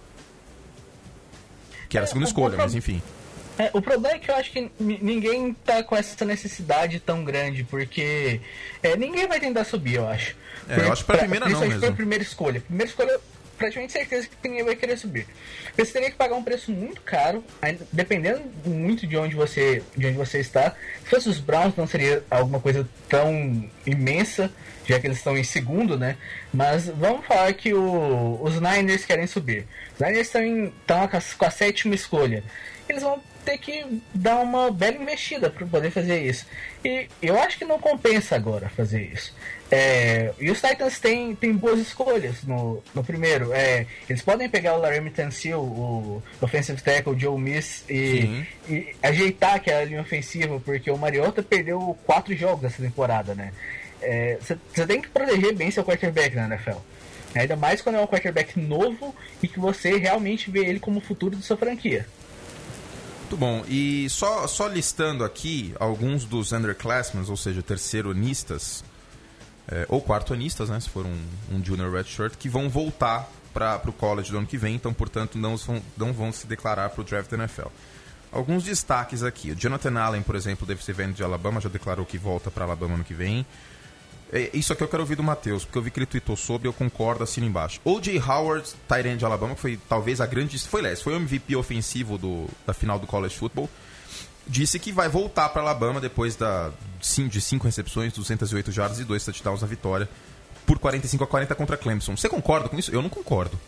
Que era a segunda é, escolha, pro... mas enfim. É, o problema é que eu acho que ninguém tá com essa necessidade tão grande, porque é, ninguém vai tentar subir, eu acho. É, eu acho que pra, pra primeira não mesmo. Pra primeira escolha. Primeira escolha, praticamente certeza que ninguém vai querer subir. Você teria que pagar um preço muito caro, dependendo muito de onde você, de onde você está. Se fosse os Browns, não seria alguma coisa tão imensa, já que eles estão em segundo, né? Mas vamos falar que o, os Niners querem subir. Os Niners estão, em, estão com a sétima escolha. Eles vão ter que dar uma bela investida para poder fazer isso. E eu acho que não compensa agora fazer isso. É, e os Titans têm, têm boas escolhas no, no primeiro. É, eles podem pegar o Laramie Tunsil, o offensive tackle, o Joe Miss, e, e ajeitar aquela linha ofensiva, porque o Mariota perdeu quatro jogos essa temporada, né? Você é, tem que proteger bem seu quarterback na N F L. Ainda mais quando é um quarterback novo e que você realmente vê ele como o futuro da sua franquia. Muito bom. E só, só listando aqui alguns dos underclassmen, ou seja, terceiro-anistas, é, ou quarto-anistas, né, se for um, um junior redshirt, que vão voltar para o college do ano que vem, então, portanto, não vão, não vão se declarar para o draft da N F L. Alguns destaques aqui. O Jonathan Allen, por exemplo, deve ser vindo de Alabama, já declarou que volta para Alabama ano que vem. É, isso aqui eu quero ouvir do Matheus, porque eu vi que ele tweetou sobre, eu concordo, assino embaixo. O J. Howard, tight end de Alabama, que foi talvez a grande... Foi, aliás, foi o M V P ofensivo do, da final do college football. Disse que vai voltar para Alabama depois da, de cinco recepções, duzentas e oito jardas e dois touchdowns na vitória, por quarenta e cinco a quarenta contra Clemson. Você concorda com isso? Eu não concordo.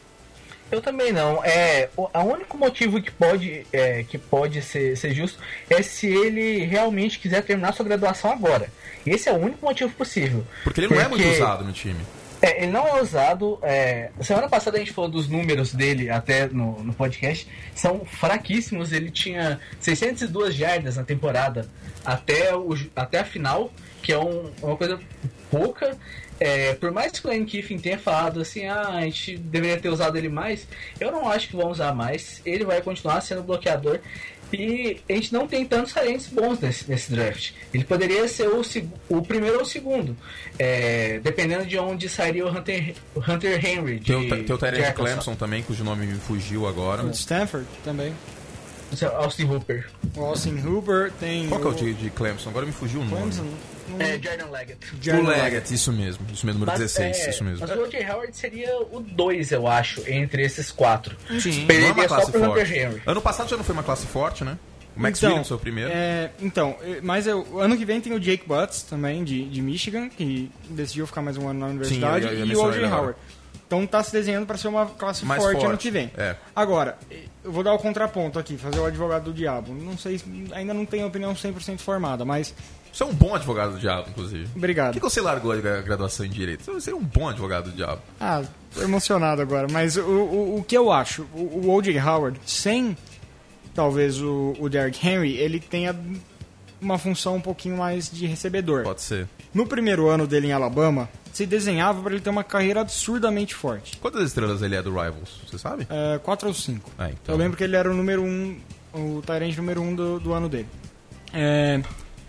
Eu também não. É, o, o único motivo que pode, é, que pode ser, ser justo é se ele realmente quiser terminar sua graduação agora. Esse é o único motivo possível. Porque ele porque, não é muito usado no time. É, ele não é usado. É, semana passada a gente falou dos números dele até no, no podcast. São fraquíssimos. Ele tinha seiscentas e duas jardas na temporada até, o, até a final, que é um, uma coisa pouca. É, por mais que o Lane Kiffin tenha falado assim, ah, a gente deveria ter usado ele mais, eu não acho que vão usar mais. Ele vai continuar sendo bloqueador e a gente não tem tantos talentos bons nesse, nesse draft. Ele poderia ser o, o primeiro ou o segundo, é, dependendo de onde sairia o Hunter, Hunter Henry. Tem o, tem o Tyrese de Clemson também, cujo nome me fugiu agora. O Stanford também. Austin Hooper. O Austin Hooper tem. Qual que é o de, de Clemson? Agora me fugiu o nome. Clemson. É, Jordan Leggett. O Leggett, isso mesmo. Isso mesmo, número mas, dezesseis. É, isso mesmo. Mas o O J. Howard seria o dois, eu acho, entre esses quatro. Sim, Perderia não é uma classe só pro forte. Hunter Henry. Ano passado já não foi uma classe forte, né? O Max então, Williams foi o primeiro. É, então, mas eu, ano que vem tem o Jake Butts também, de, de Michigan, que decidiu ficar mais um ano na universidade, Sim, eu ia, eu ia e o O J. agora. Howard. Então tá se desenhando para ser uma classe Mais forte, forte ano que vem. é. Agora, eu vou dar o contraponto aqui, fazer o advogado do diabo. Não sei, ainda não tenho opinião cem por cento formada, mas... Você é um bom advogado do diabo, inclusive. Obrigado. Por que, que você largou a graduação em Direito? Você é um bom advogado do diabo. Ah, tô emocionado agora. Mas o, o, o que eu acho, o, o O J. Howard, sem talvez o, o Derrick Henry, ele tenha uma função um pouquinho mais de recebedor. Pode ser. No primeiro ano dele em Alabama, se desenhava para ele ter uma carreira absurdamente forte. Quantas estrelas ele é do Rivals? Você sabe? É, quatro ou cinco. É, então... Eu lembro que ele era o número um, o tight end número um do, do ano dele. É...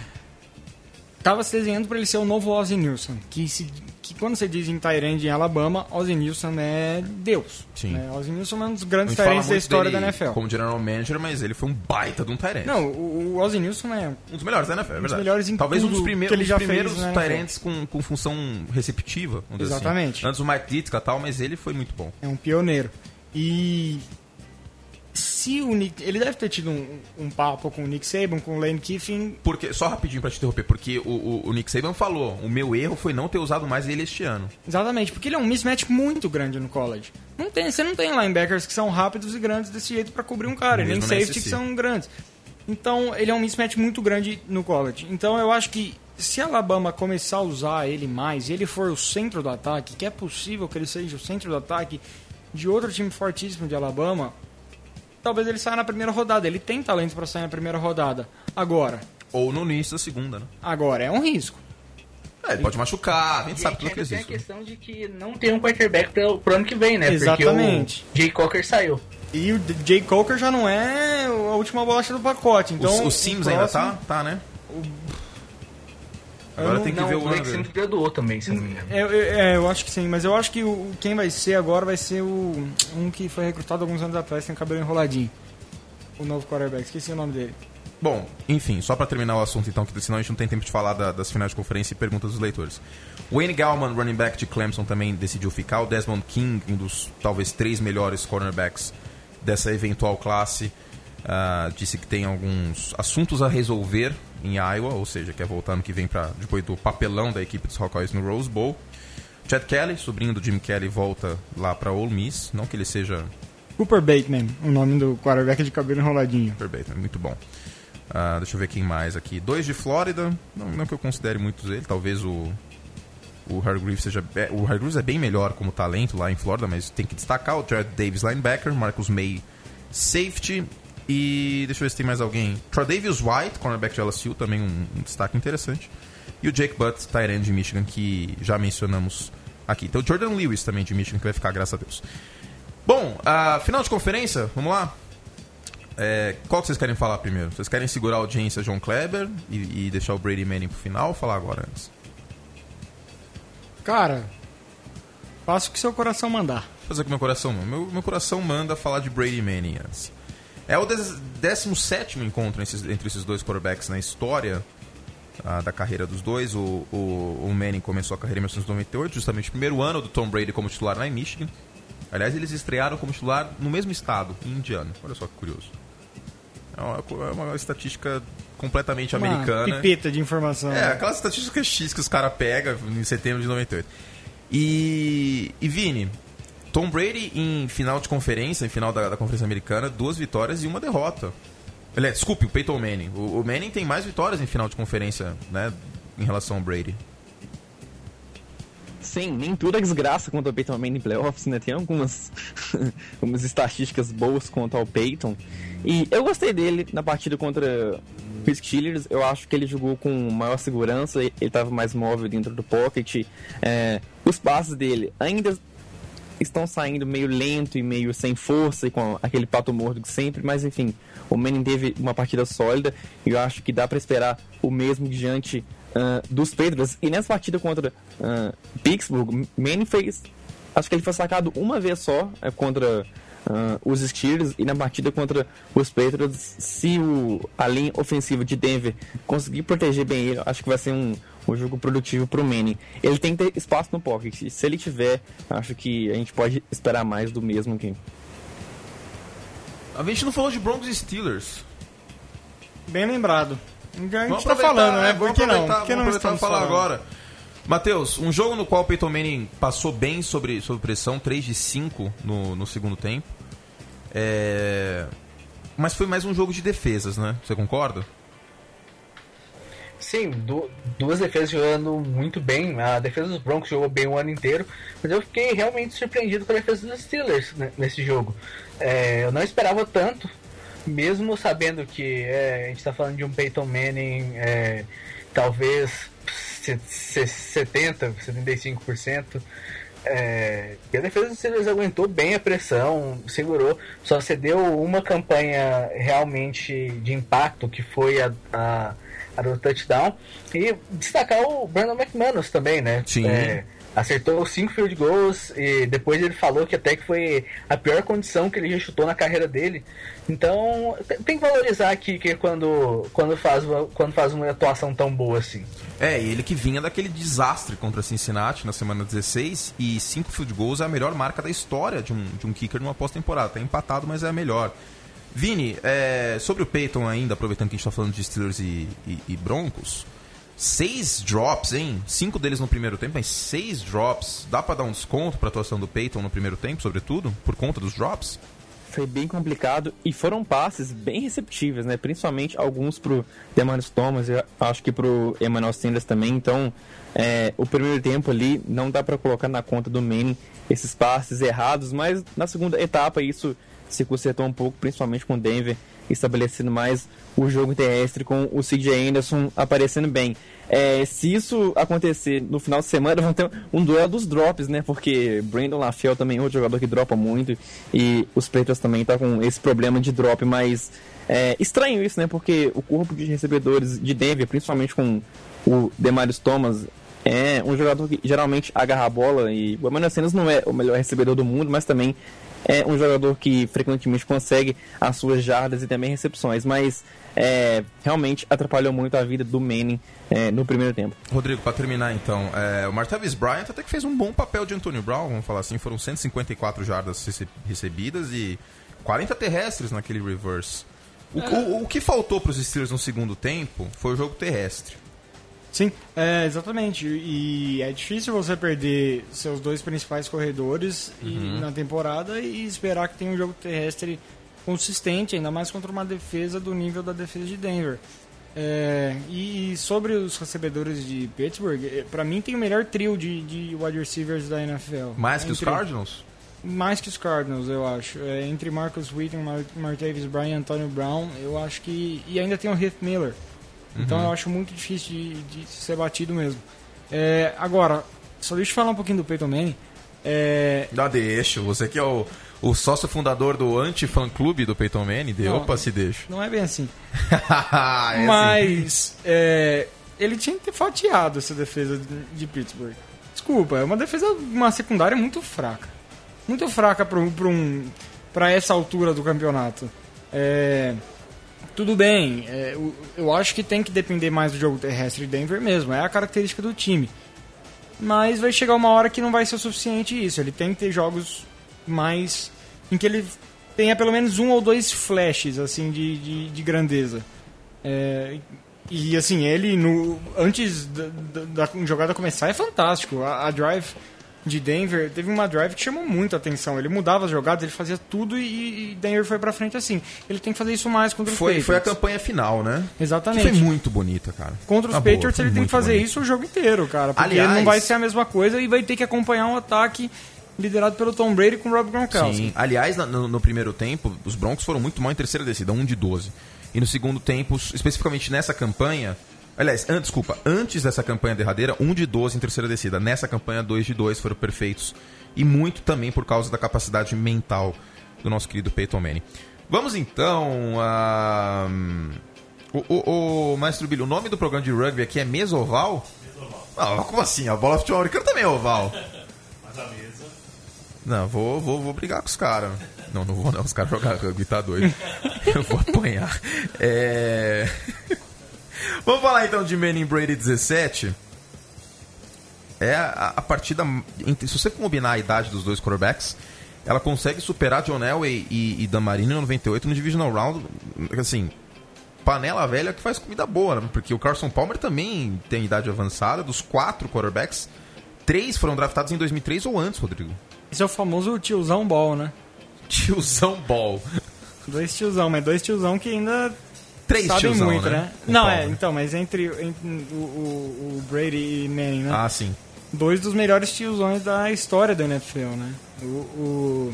Tava se desenhando para ele ser o novo Ozzie Nilsson, que, se, que quando você diz em tight end em Alabama, Ozzie Nilsson é Deus. Sim. Né? Ozzie Nilsson é um dos grandes A gente fala tight ends da muito história dele da N F L. como general manager, mas ele foi um baita de um tight end. Não, o, o Ozzie Nilsson é Um dos melhores da N F L, é Um dos verdade. melhores em Talvez um dos tudo primeiros, que ele um dos já primeiros fez na N F L. tight ends com, com função receptiva. vamos dizer Exatamente. Assim. Antes o Mike Ditka e tal, mas ele foi muito bom. É um pioneiro. E se o Nick, ele deve ter tido um, um papo com o Nick Saban, com o Lane Kiffin. Porque, só rapidinho pra te interromper, porque o, o, o Nick Saban falou, o meu erro foi não ter usado mais ele este ano. Exatamente, porque ele é um mismatch muito grande no college. Não tem, você não tem linebackers que são rápidos e grandes desse jeito pra cobrir um cara, Mesmo nem na safety S E C. que são grandes. Então, ele é um mismatch muito grande no college. Então, eu acho que se a Alabama começar a usar ele mais, e ele for o centro do ataque, que é possível que ele seja o centro do ataque de outro time fortíssimo de Alabama, talvez ele saia na primeira rodada. Ele tem talento para sair na primeira rodada. Agora, Ou no início da segunda, né? agora é um risco. É, ele pode machucar, a gente E sabe a tudo gente que ainda tem a existe. questão de que não tem um quarterback pro, pro ano que vem, né? Exatamente. Porque o Jay Cocker saiu. E o Jay Coker já não é a última bolacha do pacote. Então, o, o Sims o ainda próximo- tá? Tá, né? Eu Agora não- tem que Não, ver o o Blake ano. sempre graduou também, se eu não me engano. É, é, é, eu acho que sim, mas eu acho que o, quem vai ser agora vai ser o um que foi recrutado alguns anos atrás, tem o cabelo enroladinho. O novo quarterback, esqueci o nome dele. Bom, enfim, só pra terminar o assunto então, que senão a gente não tem tempo de falar da- das finais de conferência e perguntas dos leitores. Wayne Gallman, running back de Clemson, também decidiu ficar. O Desmond King, um dos talvez três melhores cornerbacks dessa eventual classe, ah, disse que tem alguns assuntos a resolver em Iowa, ou seja, quer voltar ano que vem pra, depois do papelão da equipe dos Hawkeyes no Rose Bowl. Chad Kelly, sobrinho do Jim Kelly, volta lá pra Ole Miss. Não que ele seja Cooper Bateman, o nome do quarterback de cabelo enroladinho. Super Bateman, muito bom. Ah, deixa eu ver quem mais aqui. Dois de Flórida, não, não que eu considere muitos ele, talvez o o Hargreaves seja... be- O Hargreaves é bem melhor como talento lá em Flórida, mas tem que destacar o Jared Davis, linebacker, Marcus May, safety, E deixa eu ver se tem mais alguém. Tre'Davious White, cornerback de L S U, também um, um destaque interessante. E o Jake Butt, tight end de Michigan, que já mencionamos aqui. Tem o Jordan Lewis também de Michigan, que vai ficar, graças a Deus. Bom, a final de conferência, vamos lá? É, qual que vocês querem falar primeiro? Vocês querem segurar a audiência John Kleber e, e deixar o Brady Manning pro final ou falar agora antes? Cara, faça o que seu coração mandar. Vou fazer o que meu coração manda. Meu, meu coração manda falar de Brady Manning antes. É o décimo sétimo encontro entre esses, entre esses dois quarterbacks na história a, da carreira dos dois. O, o, o Manning começou a carreira em mil novecentos e noventa e oito, justamente o primeiro ano do Tom Brady como titular lá em Michigan. Aliás, eles estrearam como titular no mesmo estado, em Indiana. Olha só que curioso. É uma, é uma estatística completamente uma americana. Pipeta de informação. É, aquela estatística X que os caras pegam em setembro de noventa e oito. E, e Vini, Tom Brady em final de conferência, em final da, da conferência americana, duas vitórias e uma derrota. Ele, desculpe, o Peyton Manning. O, o Manning tem mais vitórias em final de conferência, né, em relação ao Brady. Sim, nem tudo é desgraça quanto ao Peyton Manning em playoffs, né? Tem algumas, algumas estatísticas boas quanto ao Peyton. E eu gostei dele na partida contra os Steelers. Eu acho que ele jogou com maior segurança, ele estava mais móvel dentro do pocket. É, os passes dele ainda estão saindo meio lento e meio sem força e com aquele pato morto de sempre, mas enfim, o Manning teve uma partida sólida e eu acho que dá para esperar o mesmo diante Uh, dos Patriots. E nessa partida contra uh, Pittsburgh, Manning fez, acho que ele foi sacado uma vez só uh, contra uh, os Steelers, e na partida contra os Patriots, se o, a linha ofensiva de Denver conseguir proteger bem ele, acho que vai ser um, um jogo produtivo pro Manning. Ele tem que ter espaço no pocket, se ele tiver, acho que a gente pode esperar mais do mesmo aqui. A gente não falou de Broncos e Steelers. Bem lembrado. A gente Vamos tá falando, né? É, Por que não? Por Por que não vamos estamos falar falando? agora. Matheus, um jogo no qual o Peyton Manning passou bem sobre, sobre pressão, três de cinco no, no segundo tempo. É... Mas foi mais um jogo de defesas, né? Você concorda? Sim, du- duas defesas jogando muito bem. A defesa dos Broncos jogou bem o ano inteiro, mas eu fiquei realmente surpreendido com a defesa dos Steelers, né, nesse jogo. É, eu não esperava tanto, mesmo sabendo que é, a gente está falando de um Peyton Manning, é, talvez setenta, setenta e cinco por cento. É, e a defesa dos Steelers aguentou bem a pressão, segurou, só cedeu uma campanha realmente de impacto, que foi a, a, a do touchdown. E destacar o Brandon McManus também, né? Sim. É, acertou cinco field goals e depois ele falou que até que foi a pior condição que ele já chutou na carreira dele. Então tem que valorizar aqui que quando, quando, faz, quando faz uma atuação tão boa assim. É, e ele que vinha daquele desastre contra Cincinnati na semana dezesseis, e cinco field goals é a melhor marca da história de um, de um kicker numa pós-temporada. Tá empatado, mas é a melhor. Vini, é, sobre o Peyton ainda, aproveitando que a gente tá falando de Steelers e, e, e Broncos, seis drops, hein? Cinco deles no primeiro tempo, mas seis drops. Dá pra dar um desconto pra atuação do Peyton no primeiro tempo, sobretudo, por conta dos drops? Foi bem complicado e foram passes bem receptíveis, né? Principalmente alguns pro Demaryius Thomas, eu acho que pro Emmanuel Sanders também. Então, é, o primeiro tempo ali não dá pra colocar na conta do Manning esses passes errados, mas na segunda etapa isso se consertou um pouco, principalmente com o Denver estabelecendo mais o jogo terrestre, com o C J Anderson aparecendo bem. É, se isso acontecer no final de semana, vão ter um duelo dos drops, né? Porque Brandon LaFell também é outro jogador que dropa muito, e os Patriots também tá com esse problema de drop, mas é estranho isso, né? Porque o corpo de recebedores de Denver, principalmente com o Demaryius Thomas, é um jogador que geralmente agarra a bola, e o Emmanuel Sanders não é o melhor recebedor do mundo, mas também é um jogador que frequentemente consegue as suas jardas e também recepções, mas é, realmente atrapalhou muito a vida do Manning é, no primeiro tempo. Rodrigo, para terminar então, é, o Martavis Bryant até que fez um bom papel de Antonio Brown, vamos falar assim, foram cento e cinquenta e quatro jardas rece- recebidas e quarenta terrestres naquele reverse. O, é. o, o que faltou para os Steelers no segundo tempo foi o jogo terrestre. Sim, é, exatamente. E é difícil você perder seus dois principais corredores uhum. e, na temporada e esperar que tenha um jogo terrestre consistente, ainda mais contra uma defesa do nível da defesa de Denver. É, e sobre os recebedores de Pittsburgh, para mim tem o melhor trio de, de wide receivers da N F L. Mais é que os Cardinals? mais que os Cardinals, eu acho. É, entre Marcus Wheaton, Mar- Martavis Bryant e Antonio Brown, eu acho que... E ainda tem o Heath Miller. Então Uhum. eu acho muito difícil de, de ser batido mesmo. É, agora, só deixa eu falar um pouquinho do Peyton Manning. É, Não, deixa. Você que é o, o sócio fundador do anti-fã-clube do Peyton Manning, de Não. opa, se deixa. não é bem assim. É assim. Mas é, ele tinha que ter fatiado essa defesa de, de Pittsburgh. Desculpa, é uma defesa, uma secundária muito fraca. Muito fraca para um, para essa altura do campeonato. É, tudo bem, é, eu, eu acho que tem que depender mais do jogo terrestre de Denver mesmo. É a característica do time. Mas vai chegar uma hora que não vai ser o suficiente isso. Ele tem que ter jogos mais... em que ele tenha pelo menos um ou dois flashes assim, de, de, de grandeza. É, e assim, ele no, antes da, da, da jogada começar é fantástico. A, a drive de Denver, teve uma drive que chamou muito a atenção. Ele mudava as jogadas, ele fazia tudo e, e Denver foi pra frente assim. Ele tem que fazer isso mais contra os Foi, Patriots. foi a campanha final, né? Exatamente. Que foi muito bonita, cara. Contra os Na boa, Patriots foi ele tem muito que fazer bonito. isso o jogo inteiro, cara. Porque Aliás- não vai ser a mesma coisa e vai ter que acompanhar um ataque liderado pelo Tom Brady com o Rob Gronkowski. Sim. Aliás, na- no, no primeiro tempo, os Broncos foram muito mal em terceira descida, um de doze. E no segundo tempo, especificamente nessa campanha... Aliás, an, desculpa, antes dessa campanha derradeira, um de doze em terceira descida. Nessa campanha, dois de dois foram perfeitos. E muito também por causa da capacidade mental do nosso querido Peyton Manning. Vamos então a... O, o, o Maestro Billy, o nome do programa de rugby aqui é Mesoval? Mesoval. Ah, como assim? A bola de futebol americano também é oval. Mas a mesa... Não, vou, vou, vou brigar com os caras. Não, não vou não, os caras jogar rugby, tá doido. Eu vou apanhar. É... Vamos falar então de Manning Brady dezessete. É a, a partida... entre- Se você combinar a idade dos dois quarterbacks, ela consegue superar John Elway e, e Dan Marino no noventa e oito no Divisional Round. Assim, panela velha que faz comida boa, né? Porque o Carson Palmer também tem idade avançada. Dos quatro quarterbacks, três foram draftados em dois mil e três ou antes, Rodrigo. Esse é o famoso tiozão ball, né? Tiozão Ball. Dois tiozão, mas dois tiozão que ainda Três sabem tiozão, muito, né? né? O Não, Palmer. é, então, mas entre, entre o, o- o Brady e Manning, né? Ah, sim. Dois dos melhores tiozões da história da N F L, né? O, o,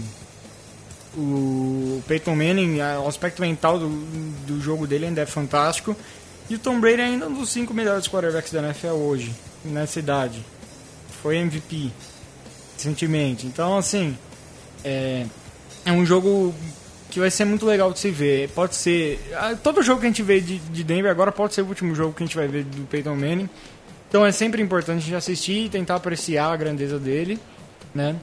o Peyton Manning, a- o aspecto mental do, do jogo dele ainda é fantástico. E o Tom Brady é ainda um dos cinco melhores quarterbacks da N F L hoje, nessa idade. Foi M V P recentemente. Então, assim, é, é um jogo que vai ser muito legal de se ver. Pode ser... ah, todo jogo que a gente vê de, de Denver agora pode ser o último jogo que a gente vai ver do Peyton Manning. Então é sempre importante a gente assistir e tentar apreciar a grandeza dele, né?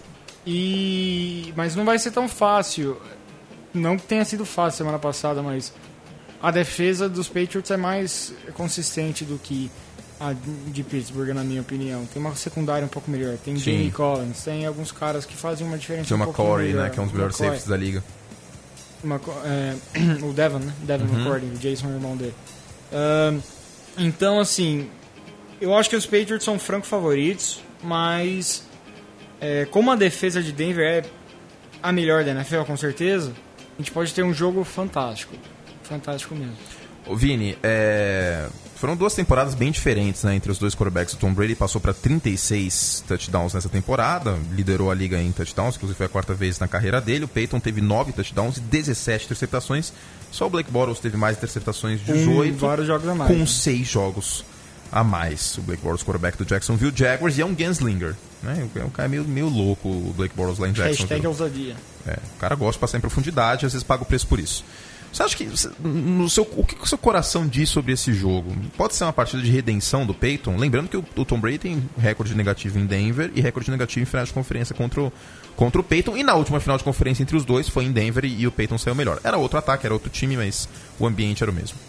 E... Mas não vai ser tão fácil. Não que tenha sido fácil semana passada, mas a defesa dos Patriots é mais consistente do que a de Pittsburgh, na minha opinião. Tem uma secundária um pouco melhor. Tem Sim. Jamie Collins, tem alguns caras que fazem uma diferença Tem o um pouco McCory, melhor. né? Que é um dos melhores McCoy. safeties da liga. Maco- é, o Devon, né? Devon Uhum. McCourty, o Jason, o irmão dele. Ahn, então, assim, eu acho que os Patriots são franco favoritos, mas é, como a defesa de Denver é a melhor da N F L, com certeza, a gente pode ter um jogo fantástico. Fantástico mesmo. Ô, Vini, é... foram duas temporadas bem diferentes, né, entre os dois quarterbacks. O Tom Brady passou para trinta e seis touchdowns nessa temporada, liderou a liga em touchdowns, inclusive foi a quarta vez na carreira dele. O Peyton teve nove touchdowns e dezessete interceptações. Só o Blake Bortles teve mais interceptações, dezoito, Com vários jogos a mais. com né? seis jogos a mais. O Blake Bortles, quarterback do Jacksonville Jaguars, e é um Gunslinger, né? É um cara meio, meio louco, o Blake Bortles lá em Jacksonville. Hashtag ousadia. É, o cara gosta de passar em profundidade e às vezes paga o preço por isso. Você acha que você- no seu, o que o seu coração diz sobre esse jogo? Pode ser uma partida de redenção do Peyton? Lembrando que o, o Tom Brady tem recorde negativo em Denver e recorde negativo em final de conferência contra o, contra o Peyton. E na última final de conferência entre os dois foi em Denver e, e o Peyton saiu melhor. Era outro ataque, era outro time, mas o ambiente era o mesmo.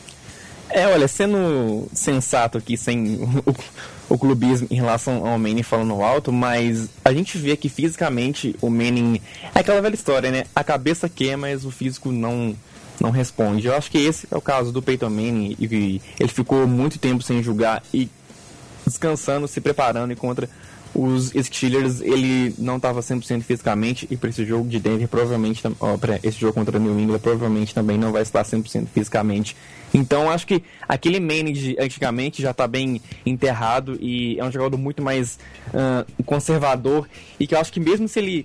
É, olha, sendo sensato aqui, sem o, o clubismo em relação ao Manning falando alto, mas a gente vê que fisicamente o Manning... É aquela velha história, né? A cabeça quer, mas o físico não, não responde. Eu acho que esse é o caso do Peyton Manning, e, e ele ficou muito tempo sem jogar e descansando, se preparando, e contra os Steelers ele não estava cem por cento fisicamente, e para esse jogo de Denver provavelmente, ó, para esse jogo contra o New England provavelmente também não vai estar cem por cento fisicamente. Então acho que aquele Manning de antigamente já está bem enterrado e é um jogador muito mais uh, conservador, e que eu acho que mesmo se ele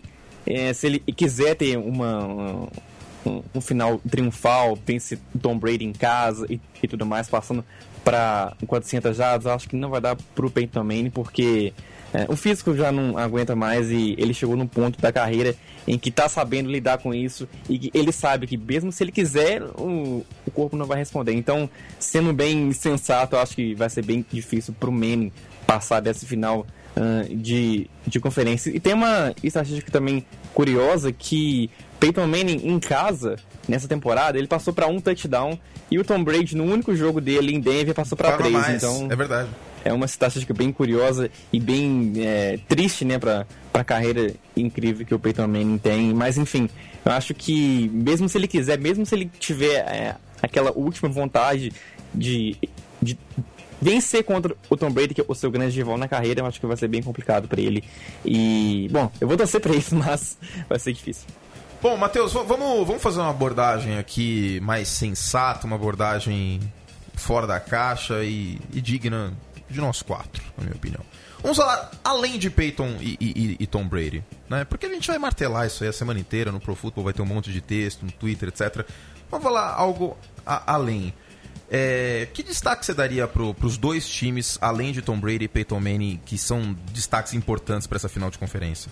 é, se ele quiser ter uma, uma, um, um final triunfal, vence Tom Brady em casa e, e tudo mais, passando para quatrocentas jardas, acho que não vai dar pro Peyton Manning, porque é, o físico já não aguenta mais e ele chegou num ponto da carreira em que tá sabendo lidar com isso e que ele sabe que mesmo se ele quiser, o, o corpo não vai responder. Então, sendo bem sensato, eu acho que vai ser bem difícil pro Manning passar desse final uh, de, de conferência. E tem uma estatística também curiosa que Peyton Manning em casa, nessa temporada, ele passou para um touchdown e o Tom Brady, no único jogo dele em Denver, passou para três. Mais. Então, é verdade. É uma estatística bem curiosa e bem é, triste, né, para a carreira incrível que o Peyton Manning tem. Mas, enfim, eu acho que mesmo se ele quiser, mesmo se ele tiver é, aquela última vontade de, de vencer contra o Tom Brady, que é o seu grande rival na carreira, eu acho que vai ser bem complicado para ele. E, bom, eu vou torcer para isso, mas vai ser difícil. Bom, Matheus, vamos, vamos fazer uma abordagem aqui mais sensata, uma abordagem fora da caixa e, e digna de nós quatro, na minha opinião. Vamos falar além de Peyton e, e, e Tom Brady, né? Porque a gente vai martelar isso aí a semana inteira, no Pro Football vai ter um monte de texto, no Twitter, etcétera. Vamos falar algo a, além. É, que destaque você daria para os dois times, além de Tom Brady e Peyton Manning, que são destaques importantes para essa final de conferência?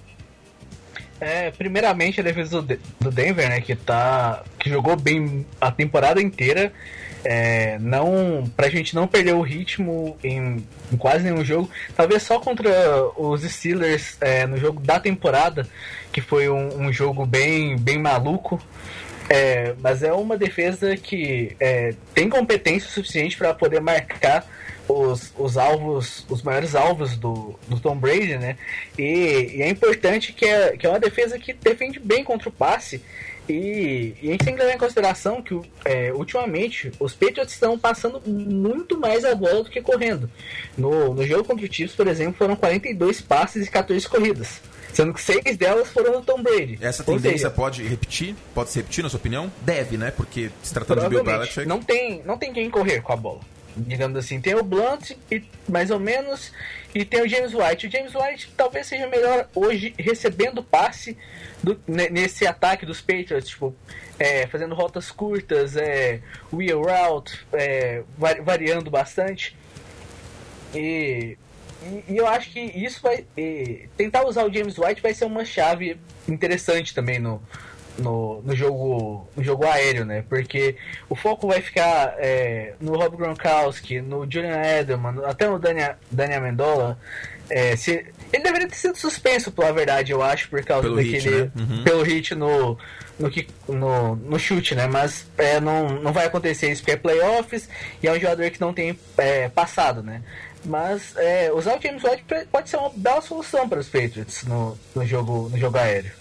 É, primeiramente a defesa do, do Denver, né, que, tá, que jogou bem a temporada inteira. É, não, pra gente não perder o ritmo em, em quase nenhum jogo, talvez só contra os Steelers é, no jogo da temporada, que foi um, um jogo bem, bem maluco. É, mas é uma defesa que é, tem competência suficiente para poder marcar os, os alvos, os maiores alvos do, do Tom Brady, né? E, e é importante que é, que é uma defesa que defende bem contra o passe. E, e a gente tem que levar em consideração que é, ultimamente os Patriots estão passando muito mais a bola do que correndo. No, no jogo contra o Chiefs, por exemplo, foram quarenta e dois passes e quatorze corridas, sendo que seis delas foram no Tom Brady. Essa tendência seja, pode repetir? Pode se repetir, na sua opinião? Deve, né? Porque se tratando de Bill Belichick... Não tem, não tem quem correr com a bola. Digamos assim, tem o Blunt, e, mais ou menos, e tem o James White. O James White talvez seja melhor hoje recebendo passe do, nesse ataque dos Patriots, tipo, é, fazendo rotas curtas, é, wheel route, é, variando bastante. E, e, e eu acho que isso vai... E, tentar usar o James White vai ser uma chave interessante também no... No, no, jogo, no jogo aéreo, né? Porque o foco vai ficar é, no Rob Gronkowski, no Julian Edelman, até no Dani, Dani Amendola. É, se, ele deveria ter sido suspenso, pela verdade, eu acho, por causa pelo daquele. Hit, né? Uhum. Pelo hit no, no, no, no chute, né? Mas é, não, não vai acontecer isso porque é playoffs e é um jogador que não tem é, passado, né? Mas é, usar o James White pode ser uma bela solução para os Patriots no, no, jogo, no jogo aéreo.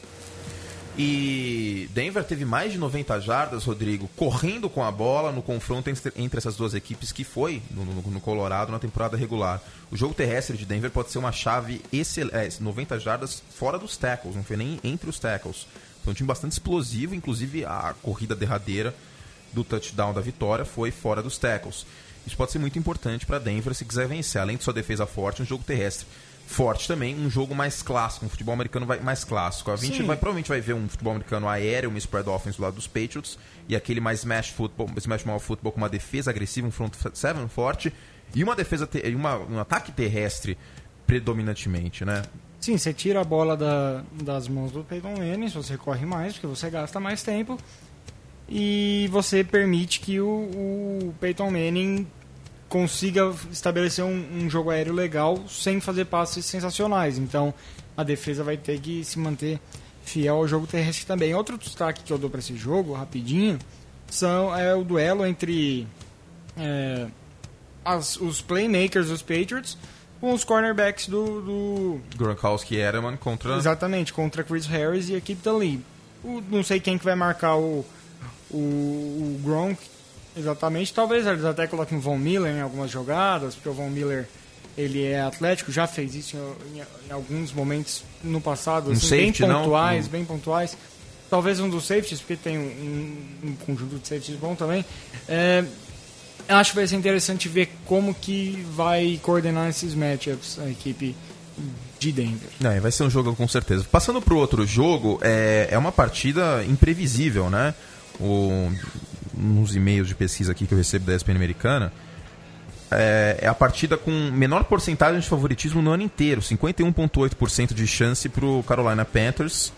E Denver teve mais de noventa jardas, Rodrigo, correndo com a bola no confronto entre, entre essas duas equipes que foi no, no, no Colorado na temporada regular. O jogo terrestre de Denver pode ser uma chave excelente, noventa jardas fora dos tackles, não foi nem entre os tackles. Foi um time bastante explosivo, inclusive a corrida derradeira do touchdown da vitória foi fora dos tackles. Isso pode ser muito importante para Denver se quiser vencer, além de sua defesa forte, um jogo terrestre forte também, um jogo mais clássico, um futebol americano vai, mais clássico. A gente vai, provavelmente vai ver um futebol americano aéreo, uma spread offense do lado dos Patriots, e aquele mais smash football, smash mouth football com uma defesa agressiva, um front seven forte, e uma defesa, te, uma, um ataque terrestre predominantemente, né? Sim, você tira a bola da, das mãos do Peyton Manning, você corre mais, porque você gasta mais tempo, e você permite que o, o Peyton Manning consiga estabelecer um, um jogo aéreo legal sem fazer passes sensacionais. Então a defesa vai ter que se manter fiel ao jogo terrestre também. Outro destaque que eu dou para esse jogo, rapidinho, são, é o duelo entre é, as, os playmakers dos Patriots com os cornerbacks do... do... Gronkowski e Edelman contra... Exatamente, contra Chris Harris e a equipe da Lee. O, não sei quem que vai marcar o, o, o Gronk. Exatamente, talvez eles até coloquem o Von Miller em algumas jogadas, porque o Von Miller ele é atlético, já fez isso em, em, em alguns momentos no passado, assim, bem pontuais, não? bem pontuais. Talvez um dos safeties, porque tem um, um conjunto de safeties bom também. É, acho que vai ser interessante ver como que vai coordenar esses matchups a equipe de Denver. É, vai ser um jogo com certeza. Passando pro outro jogo, é, é uma partida imprevisível, né? O, nos e-mails de pesquisa aqui que eu recebo da E S P N americana, é, é a partida com menor porcentagem de favoritismo no ano inteiro, cinquenta e um vírgula oito por cento de chance pro Carolina Panthers.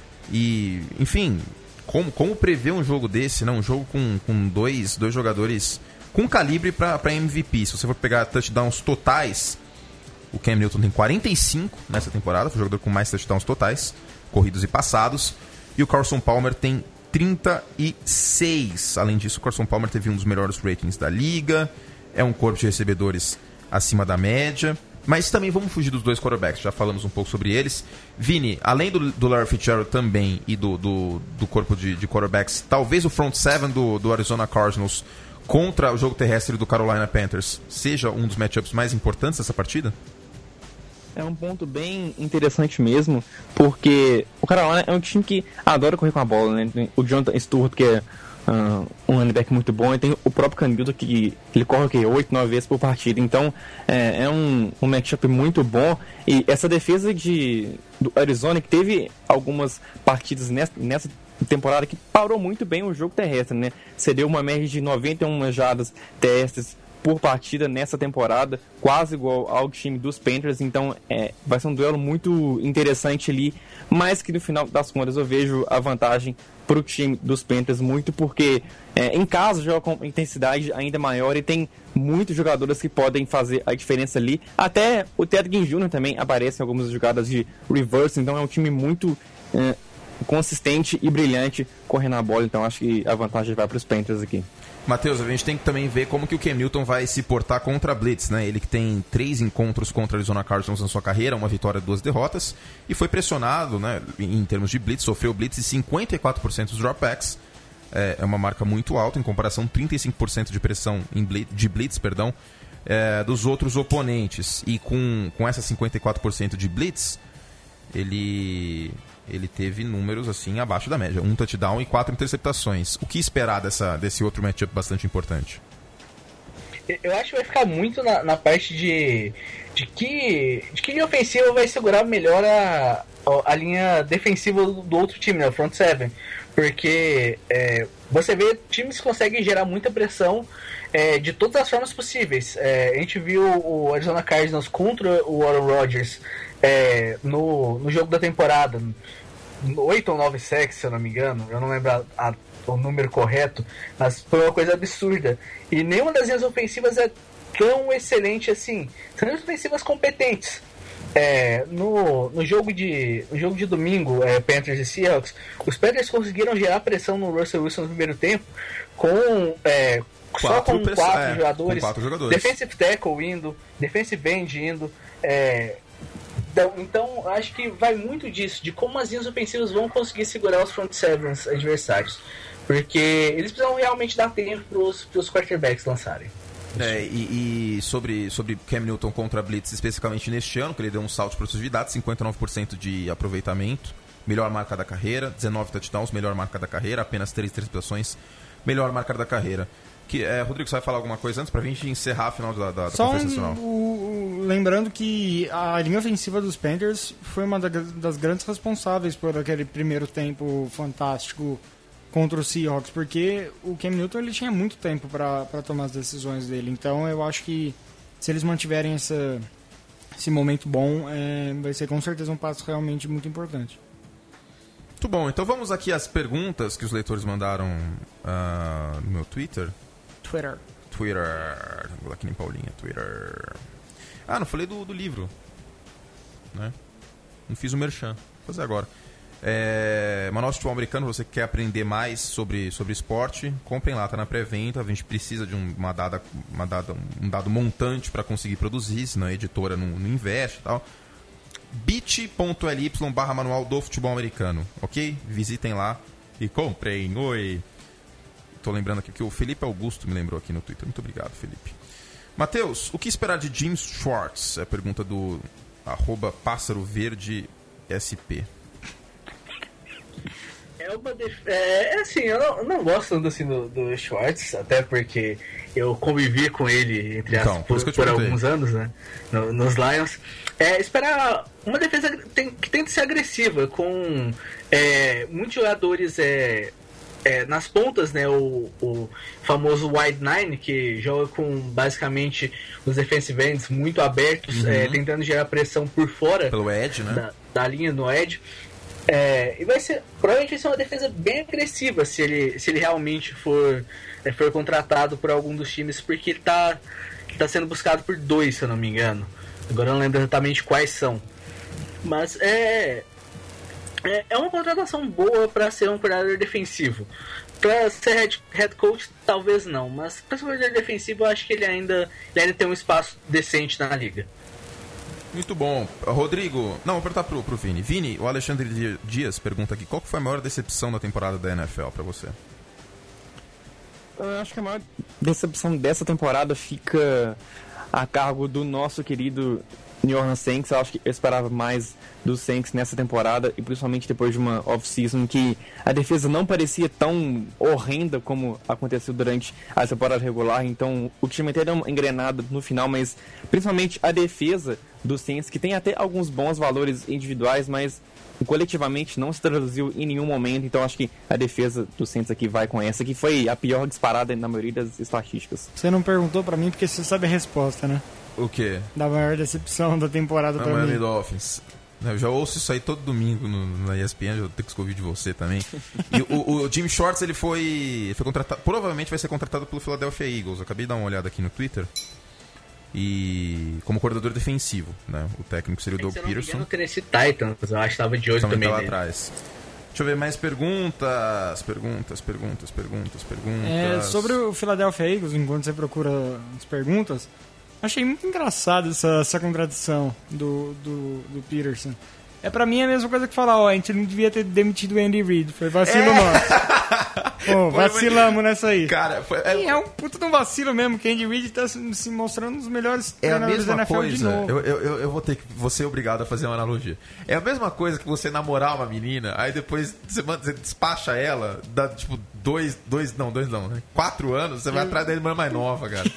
E, enfim, como, como prever um jogo desse, né? Um jogo com, com dois, dois jogadores com calibre para M V P. Se você for pegar touchdowns totais, o Cam Newton tem quarenta e cinco nessa temporada, foi o jogador com mais touchdowns totais, corridos e passados. E o Carson Palmer tem trinta e seis. Além disso, o Carson Palmer teve um dos melhores ratings da liga, é um corpo de recebedores acima da média. Mas também vamos fugir dos dois quarterbacks, já falamos um pouco sobre eles. Vini, além do, do Larry Fitzgerald também e do, do, do corpo de, de quarterbacks, talvez o front seven do, do Arizona Cardinals contra o jogo terrestre do Carolina Panthers seja um dos matchups mais importantes dessa partida? É um ponto bem interessante mesmo, porque o Carolina é um time que adora correr com a bola, né? Tem o Jonathan Stewart, que é uh, um running back muito bom, e tem o próprio Cam Newton, que ele corre o quê? oito, nove vezes por partida. Então, é, é um, um matchup muito bom. E essa defesa de, do Arizona, que teve algumas partidas nessa, nessa temporada que parou muito bem o jogo terrestre, né? Cedeu uma média de noventa e uma jardas terrestres por partida nessa temporada, quase igual ao time dos Panthers. Então é, vai ser um duelo muito interessante ali, mas que no final das contas eu vejo a vantagem para o time dos Panthers muito, porque é, em casa joga com intensidade ainda maior e tem muitos jogadores que podem fazer a diferença ali. Até o Ted Ginn Júnior também aparece em algumas jogadas de reverse, então é um time muito é, consistente e brilhante correndo a bola. Então acho que a vantagem vai para os Panthers aqui. Matheus, a gente tem que também ver como que o Cam Newton vai se portar contra a Blitz, né? Ele que tem três encontros contra a Arizona Cardinals na sua carreira, uma vitória e duas derrotas, e foi pressionado, né, em termos de Blitz, sofreu Blitz de cinquenta e quatro por cento dos dropbacks, é uma marca muito alta, em comparação trinta e cinco por cento de pressão em blitz, de Blitz, perdão, é, dos outros oponentes. E com, com essa cinquenta e quatro por cento de Blitz, ele... ele teve números assim abaixo da média, um touchdown e quatro interceptações. O que esperar dessa, desse outro matchup bastante importante? Eu acho que vai ficar muito na, na parte de, de que de que linha ofensiva vai segurar melhor a, a linha defensiva do, do outro time, né, o front seven. Porque é, você vê times que conseguem gerar muita pressão é, de todas as formas possíveis. É, a gente viu o Arizona Cardinals contra o Aaron Rodgers é, no, no jogo da temporada, oito ou nove sacks, se eu não me engano, eu não lembro a, a, o número correto, mas foi uma coisa absurda. E nenhuma das linhas ofensivas é tão excelente assim. São linhas ofensivas competentes. É, no, no, jogo de, no jogo de domingo, é, Panthers e Seahawks, os Panthers conseguiram gerar pressão no Russell Wilson no primeiro tempo com é, só com quatro, é, jogadores, com quatro jogadores, defensive tackle indo, defensive end indo. É, então, então, acho que vai muito disso, de como as linhas ofensivas vão conseguir segurar os front sevens adversários, porque eles precisam realmente dar tempo para os quarterbacks lançarem. É, e, e sobre, sobre Cam Newton contra a Blitz, especificamente neste ano, que ele deu um salto de produtividade, cinquenta e nove por cento de aproveitamento, melhor marca da carreira, dezenove touchdowns, melhor marca da carreira, apenas três interceptações, melhor marca da carreira. Que, é, Rodrigo, você vai falar alguma coisa antes pra gente encerrar a final da, da, da Só Conferência um, Nacional? O, lembrando que a linha ofensiva dos Panthers foi uma da, das grandes responsáveis por aquele primeiro tempo fantástico contra o Seahawks, porque o Cam Newton ele tinha muito tempo para tomar as decisões dele. Então eu acho que se eles mantiverem essa, esse momento bom, é, vai ser com certeza um passo realmente muito importante. Muito bom, então vamos aqui às perguntas que os leitores mandaram uh, no meu Twitter. Twitter. Twitter. Vou lá aqui em Paulinha, Twitter. Ah, não falei do, do livro. Né? Não fiz o merchan. Vou fazer agora. É, Manual de Futebol Americano, você quer aprender mais sobre, sobre esporte, comprem lá, tá na pré-venda. A gente precisa de um, uma dada, uma dada, um dado montante para conseguir produzir, senão a editora não, não investe e tal. bit.ly barra Manual do Futebol Americano, ok? Visitem lá e comprem. Oi! Tô lembrando aqui que o Felipe Augusto me lembrou aqui no Twitter. Muito obrigado, Felipe. Matheus, o que esperar de James Schwartz? É a pergunta do arroba Pássaro Verde S P. É uma def... é, assim, eu não, não gosto tanto assim do, do Schwartz, até porque eu convivi com ele entre então, as, por, por, por alguns anos, né? No, nos Lions. É, esperar uma defesa tem, que tente ser agressiva, com é, muitos jogadores é, é, nas pontas, né? O, o famoso wide nine, que joga com basicamente os defensive ends muito abertos, uhum. é, tentando gerar pressão por fora pelo edge, né? da, da linha no edge. É, e vai ser, provavelmente vai ser uma defesa bem agressiva se ele, se ele realmente for, é, for contratado por algum dos times, porque ele tá, tá sendo buscado por dois, se eu não me engano. Agora eu não lembro exatamente quais são. Mas é, é, é uma contratação boa para ser um coordenador defensivo. Para ser head, head coach, talvez não, mas para ser coordenador defensivo, eu acho que ele ainda, ele ainda tem um espaço decente na liga. Muito bom. Rodrigo, não, vou perguntar pro, pro Vini. Vini, o Alexandre Dias pergunta aqui, qual que foi a maior decepção da temporada da N F L pra você? Eu acho que a maior decepção dessa temporada fica a cargo do nosso querido New Orleans Saints. Eu acho que eu esperava mais dos Saints nessa temporada, e principalmente depois de uma off-season que a defesa não parecia tão horrenda como aconteceu durante a temporada regular. Então o time até deu uma engrenada no final, mas principalmente a defesa dos Saints, que tem até alguns bons valores individuais, mas coletivamente não se traduziu em nenhum momento. Então acho que a defesa dos Saints aqui vai com essa, que foi a pior disparada na maioria das estatísticas. Você não perguntou pra mim porque você sabe a resposta, né? O quê? Da maior decepção da temporada pra mim. Dolphins. Eu já ouço isso aí todo domingo no, na E S P N, eu tenho que ouvir de você também. E o, o Jim Schwartz, ele foi, foi contratado, provavelmente vai ser contratado pelo Philadelphia Eagles. Eu acabei de dar uma olhada aqui no Twitter. E como coordenador defensivo, né? O técnico seria o Doug Peterson. No Tennessee Titans, eu acho que estava de olho também, também lá dele. atrás. Deixa eu ver mais perguntas, perguntas, perguntas, perguntas, perguntas. É, sobre o Philadelphia Eagles, enquanto você procura as perguntas, achei muito engraçado essa, essa contradição do, do, do Peterson. É, pra mim é a mesma coisa que falar, ó, a gente não devia ter demitido o Andy Reid, foi vacilo é. nosso. Pô, vacilamos nessa aí. Cara, foi, é... E é um puta de um vacilo mesmo, que o Andy Reid tá se, se mostrando um dos melhores é treinadores da N F L coisa, de novo. Eu, eu, eu vou ter que vou ser obrigado a fazer uma analogia. É a mesma coisa que você namorar uma menina, aí depois você, manda, você despacha ela, dá tipo dois, dois, não, dois não, né? Quatro anos, você vai eu... atrás da irmã mais nova, cara.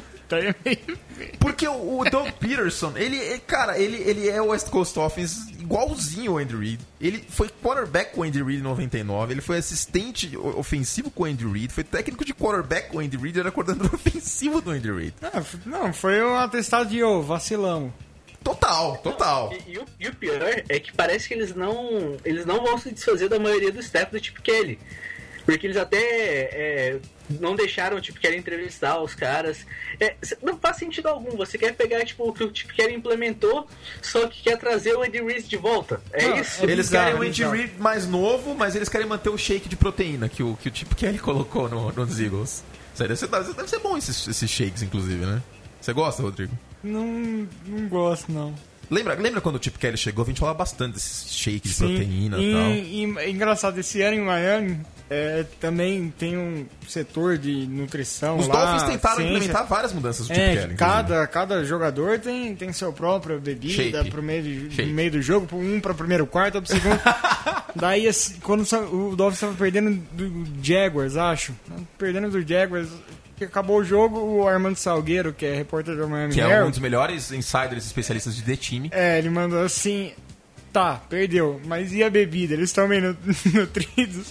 Porque o, o Doug Peterson, ele, cara, ele, ele é o West Coast Offense igualzinho ao Andy Reid. Ele foi quarterback com o Andy Reid em noventa e nove, ele foi assistente ofensivo com o Andy Reid, foi técnico de quarterback com o Andy Reid, era coordenador ofensivo do Andy Reid. Ah, não, foi um atestado de ô, oh, vacilamos. Total, total. Não, e, e, o, e o pior é que parece que eles não, eles não vão se desfazer da maioria do staff do Chip Kelly. Porque eles até é, não deixaram o Chip Kelly entrevistar os caras. É, não faz sentido algum. Você quer pegar tipo, o que o Chip Kelly implementou, só que quer trazer o Andy Reid de volta. É não, isso. É eles bizarro, querem o Andy Reid mais novo, mas eles querem manter o shake de proteína que o, que o Chip Kelly colocou no, nos Eagles. Deve ser, deve ser bom esses, esses shakes, inclusive, né? Você gosta, Rodrigo? Não, não gosto, não. Lembra, lembra quando o Chip Kelly chegou? A gente falava bastante desses shakes de Sim, proteína e tal. E, e engraçado, esse ano em Miami é, também tem um setor de nutrição Os lá. Os Dolphins tentaram ciência. implementar várias mudanças do é, Chip Kelly. Cada, cada jogador tem, tem sua própria bebida pro meio, de, no meio do jogo, um para o primeiro quarto, outro pro segundo. Daí, assim, quando o Dolphins estava perdendo do Jaguars, acho. Perdendo do Jaguars... Acabou o jogo, o Armando Salgueiro, que é repórter do Miami Que é Herald, um dos melhores insiders especialistas de D-Time. É, ele mandou assim... Tá, perdeu, mas e a bebida? Eles estão meio nutridos?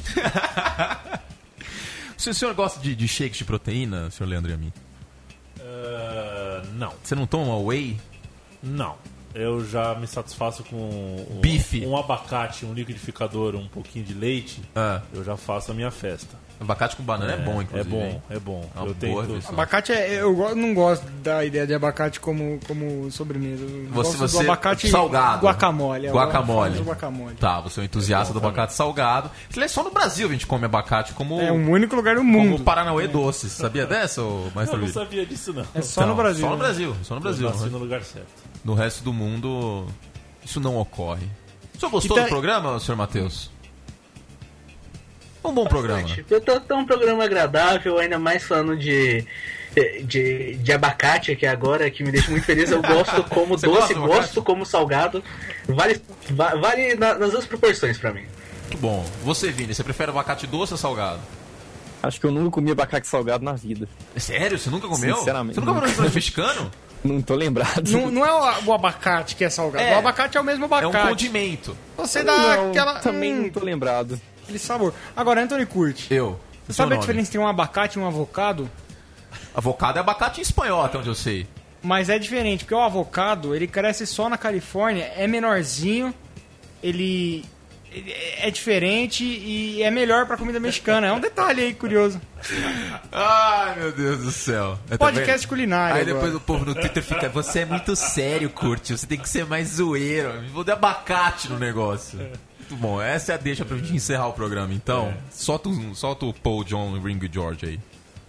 O senhor gosta de, de shakes de proteína, senhor Leandro e a mim? Uh, não. Você não toma whey? Não. Eu já me satisfaço com um, bife, um abacate, um liquidificador, um pouquinho de leite. Ah. Eu já faço a minha festa. Abacate com banana é, é bom, inclusive. É bom, é bom. É eu tento... Abacate, é, eu não gosto da ideia de abacate como, como sobremesa. Eu você, gosto você do abacate salgado. Guacamole. Guacamole. Do guacamole. Tá, você é um entusiasta é bom, do abacate salgado. Só no Brasil a gente come abacate como... É o único lugar do mundo. Como Paranauê é. Doces. Sabia dessa, Maestro Eu não sabia disso, não. É só então, no Brasil. Só no Brasil. Só no Brasil. Eu nasci no lugar certo. No resto do mundo, isso não ocorre. O senhor gostou tá... do programa, senhor Matheus? Um bom programa. Eu tô, tô um programa agradável, ainda mais falando de, de, de abacate aqui agora, que me deixa muito feliz. Eu gosto como doce, gosto como salgado. Vale, vale nas duas proporções pra mim. Muito bom. Você, Vini, você prefere abacate doce ou salgado? Acho que eu nunca comi abacate salgado na vida. Sério? Você nunca comeu? Sinceramente. Você nunca comeu no restaurante mexicano? Não tô lembrado. Não, não é o, o abacate que é salgado. É. O abacate é o mesmo É abacate. um condimento. Você dá Não, aquela... também hum, não tô lembrado. aquele sabor. Agora, Anthony curte. Eu. Você Seu sabe a nome? diferença entre um abacate e um avocado? Avocado é abacate em espanhol, até onde eu sei. Mas é diferente, porque o avocado, ele cresce só na Califórnia, é menorzinho, ele, ele é diferente e é melhor pra comida mexicana. É um detalhe aí curioso. Ai, meu Deus do céu. É, tá Podcast vendo? culinário. Aí agora. depois o povo no Twitter fica, você é muito sério, Curte, você tem que ser mais zoeiro. Vou dar abacate no negócio. Muito bom, essa é a deixa pra gente encerrar o programa. Então, solta, um, solta o Paul, John, Ringo e George aí.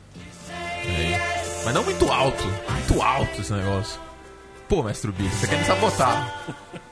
aí. Mas não muito alto, muito alto esse negócio. Pô, mestre B, você quer me sabotar.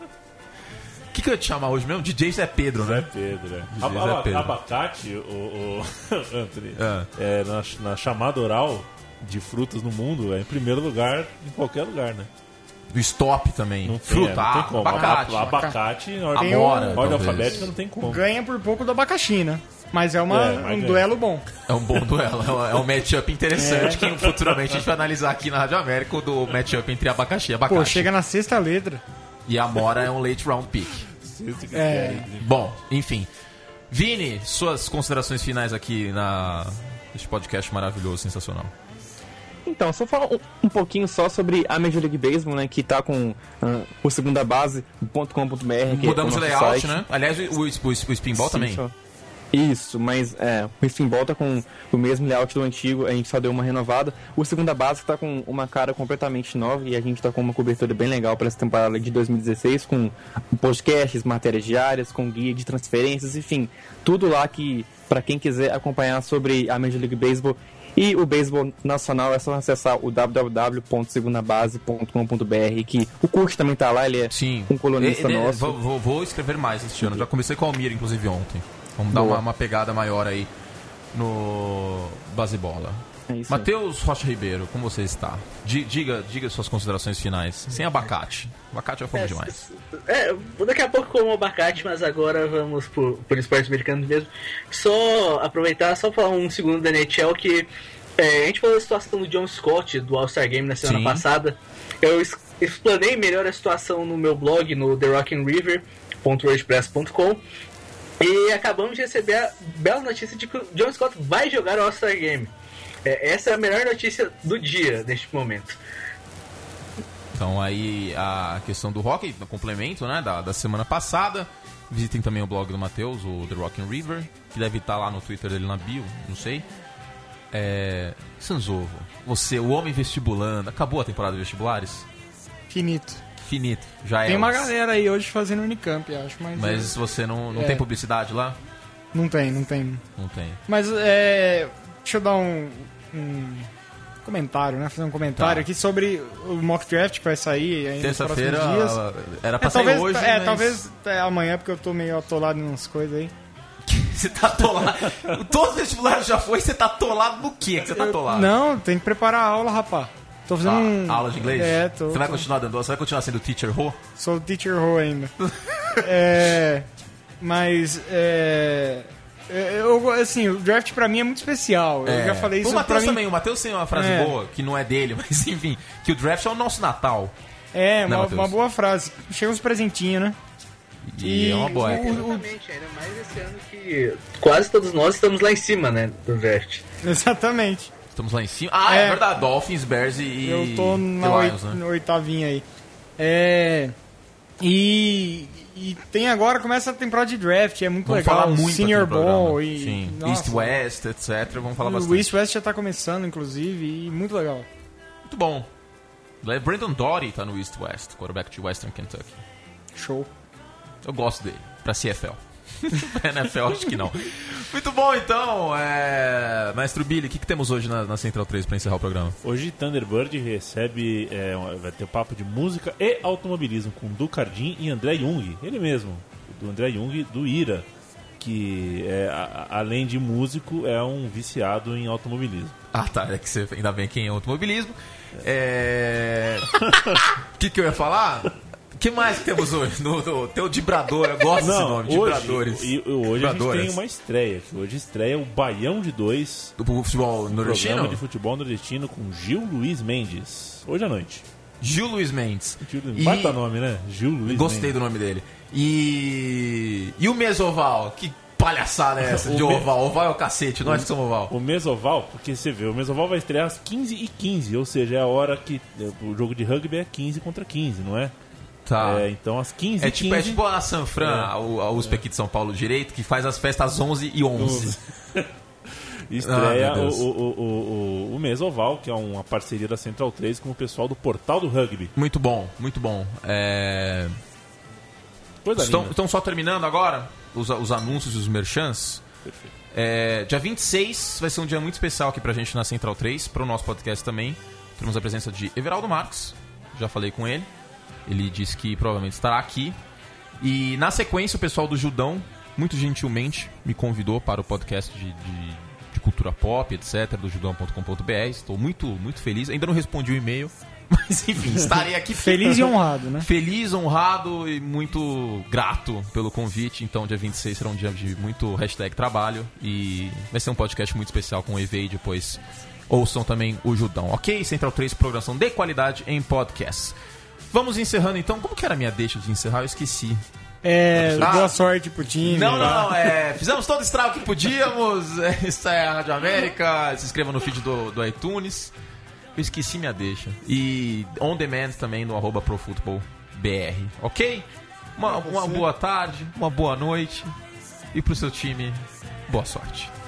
O que, que eu ia te chamar hoje mesmo? D J Zé Pedro, Zé né? Pedro, é. D J Aba- Zé aba- Pedro. Abacate, o, o Anthony, É. é, na, na chamada oral de frutas no mundo, é em primeiro lugar em qualquer lugar, né? Do stop também. Não tem, Fruta, é, não tem ah, como. abacate. Aba- Abacate, em ordem, Tem um- Amora, ordem talvez. alfabética não tem como. Ganha por pouco do abacaxi, né? Mas é, uma, É, mas um ganha. duelo bom. É um bom duelo, é um- é um matchup interessante que futuramente a gente vai analisar aqui na Rádio América, o do matchup entre abacaxi e abacate. Pô, chega na sexta letra. E a Amora é um late round pick. É. Bom, enfim. Vini, suas considerações finais aqui na neste podcast maravilhoso, sensacional. Então, só falar um, um pouquinho só sobre a Major League Baseball, né? Que tá com uh, o segunda base ponto com ponto b r. que Mudamos é o nosso layout, site. né? Aliás, o, o, o, o Spinball Sim, também. só. Isso, mas é, o Spinball tá com o mesmo layout do antigo, a gente só deu uma renovada. O segunda base tá com uma cara completamente nova e a gente tá com uma cobertura bem legal para essa temporada de dois mil e dezesseis, com podcasts, matérias diárias, com guia de transferências, enfim, tudo lá que, para quem quiser acompanhar sobre a Major League Baseball e o beisebol nacional, é só acessar o w w w ponto segunda base ponto com ponto b r, que o Kurt também tá lá, ele é Sim. um colunista E- e- nosso. Vou, vou- vou escrever mais este ano. Já comecei com o Almir, inclusive, ontem. Vamos dar Boa. uma, uma pegada maior aí no Basebola. É isso aí. Matheus Rocha Ribeiro, como você está? Di- Diga, diga suas considerações finais. Sem abacate. Abacate é fogo demais. É, daqui a pouco como abacate, mas agora vamos por, por esportes americanos mesmo. Só aproveitar, só falar um segundo da N H L que é, a gente falou da situação do John Scott do All-Star Game na semana Sim. passada. Eu es- explanei melhor a situação no meu blog, no the rockin river ponto wordpress ponto com, e acabamos de receber a bela notícia de que o John Scott vai jogar o All-Star Game. É, essa é a melhor notícia do dia, neste momento. Então aí a questão do hockey, no complemento, né, da, da semana passada. Visitem também o blog do Matheus, o The Rockin' River, que deve estar lá no Twitter dele na bio, não sei. É... Sanzovo, você, o homem vestibulando, acabou a temporada de vestibulares? Finito. Finito, já é. Tem uma galera aí hoje fazendo Unicamp, acho, mas... Mas você não, não É. tem publicidade lá? Não tem, não tem. Não tem. Mas, é... Deixa eu dar um... um comentário, né? Fazer um comentário Tá. aqui sobre o mock draft que vai sair aí nos Terça-feira próximos dias. era pra É, sair talvez, hoje, é, mas... talvez é, amanhã, porque eu tô meio atolado em umas coisas aí. Você tá atolado. Todos os vestibulares já foi, você tá atolado no quê que você tá atolado? Não, tem que preparar a aula, rapaz. Tô fazendo Ah, um... aula de inglês? É, tô. Você vai tô. continuar dando, você vai continuar sendo teacher ho? Sou teacher ho ainda. é... Mas, é... Eu, assim, o draft pra mim é muito especial. Eu já falei isso O pra Matheus mim. também, o Matheus tem uma frase É. boa, que não é dele, mas enfim, que o draft é o nosso Natal. É, Né, uma, Matheus? uma boa frase. Chega uns presentinhos, né? E, E é uma boa o- época. Exatamente, ainda mais esse ano que quase todos nós estamos lá em cima, né, do draft. Exatamente. Estamos lá em cima. Ah, é, É. verdade, Dolphins, Bears e, Eu tô na e oi- Lions, né? na oitavinha aí. É... E... E tem agora, começa a temporada de draft, é muito Vamos legal. falar muito Senior aqui no programa. Ball e... Sim. Nossa, East West, etcétera. Vamos falar o bastante. East West já tá começando, inclusive, e muito legal. Muito bom. Brandon Dory tá no East West, quarterback de Western Kentucky. Show. Eu gosto dele, pra C F L. Pra N F L acho que não. Muito bom, então. É... Maestro Billy, o que, que temos hoje na, na Central três pra encerrar o programa? Hoje Thunderbird recebe, é, um- vai ter papo de música e automobilismo com Du Cardim e André Jung, ele mesmo, do André Jung do Ira, que é, a- a- além de músico é um viciado em automobilismo. Ah, tá. É que você ainda bem quem é automobilismo. É... O que, que eu ia falar? que mais que temos hoje? No, no, tem o Dibrador, eu gosto desse nome, hoje, Dibradores. E, hoje a gente Dibradoras. tem uma estreia. Que hoje estreia o Baião de Dois. Do futebol nordestino? Programa de futebol nordestino com Gil Luiz Mendes. Hoje à noite. Gil Luiz Mendes. Gil Luiz... E- Baita nome, né? Gil Luiz Gostei Mendes. do nome dele. E. E o Mesoval? Que palhaçada é essa O de me- oval? Oval é o cacete, nós que somos oval. O Mesoval, porque você vê, o Mesoval vai estrear às quinze e quinze, ou seja, é a hora que o jogo de rugby é quinze contra quinze, não é? Tá. É, então às quinze É e tipo, é quinze... tipo a Sanfran, É. a, a U S P aqui de São Paulo Direito, que faz as festas às onze e onze. estreia Ah, meu o, Deus. o, o, o, o Mesoval, que é uma parceria da Central três com o pessoal do Portal do Rugby. Muito bom, muito bom. É... Coisa Estão, linda. estão só terminando agora os, os anúncios e os merchans. Perfeito. É, dia vinte e seis vai ser um dia muito especial aqui pra gente na Central três, pro nosso podcast também. Temos a presença de Everaldo Marques, já falei com ele. Ele disse que provavelmente estará aqui. E na sequência, o pessoal do Judão, muito gentilmente, me convidou para o podcast de, de, de cultura pop, etcétera, do judão ponto com ponto b r. Estou muito, muito feliz. Ainda não respondi o e-mail, mas enfim, estarei aqui Feliz e honrado, né? Feliz, honrado e muito grato pelo convite. Então, dia vinte e seis será um dia de muito hashtag trabalho. E vai ser um podcast muito especial com o E V e depois ouçam também o Judão. Ok? Central três, programação de qualidade em podcast. Vamos encerrando então. Como que era a minha deixa de encerrar? Eu esqueci. É, Ah. boa sorte pro time. Não, tá? não, não. É, fizemos todo o estrago que podíamos. É, isso é a Rádio América. Se inscreva no feed do, do iTunes. Eu esqueci minha deixa. E on demand também no arroba ProFootballBR. Ok? Uma, uma boa tarde, uma boa noite. E pro seu time, boa sorte.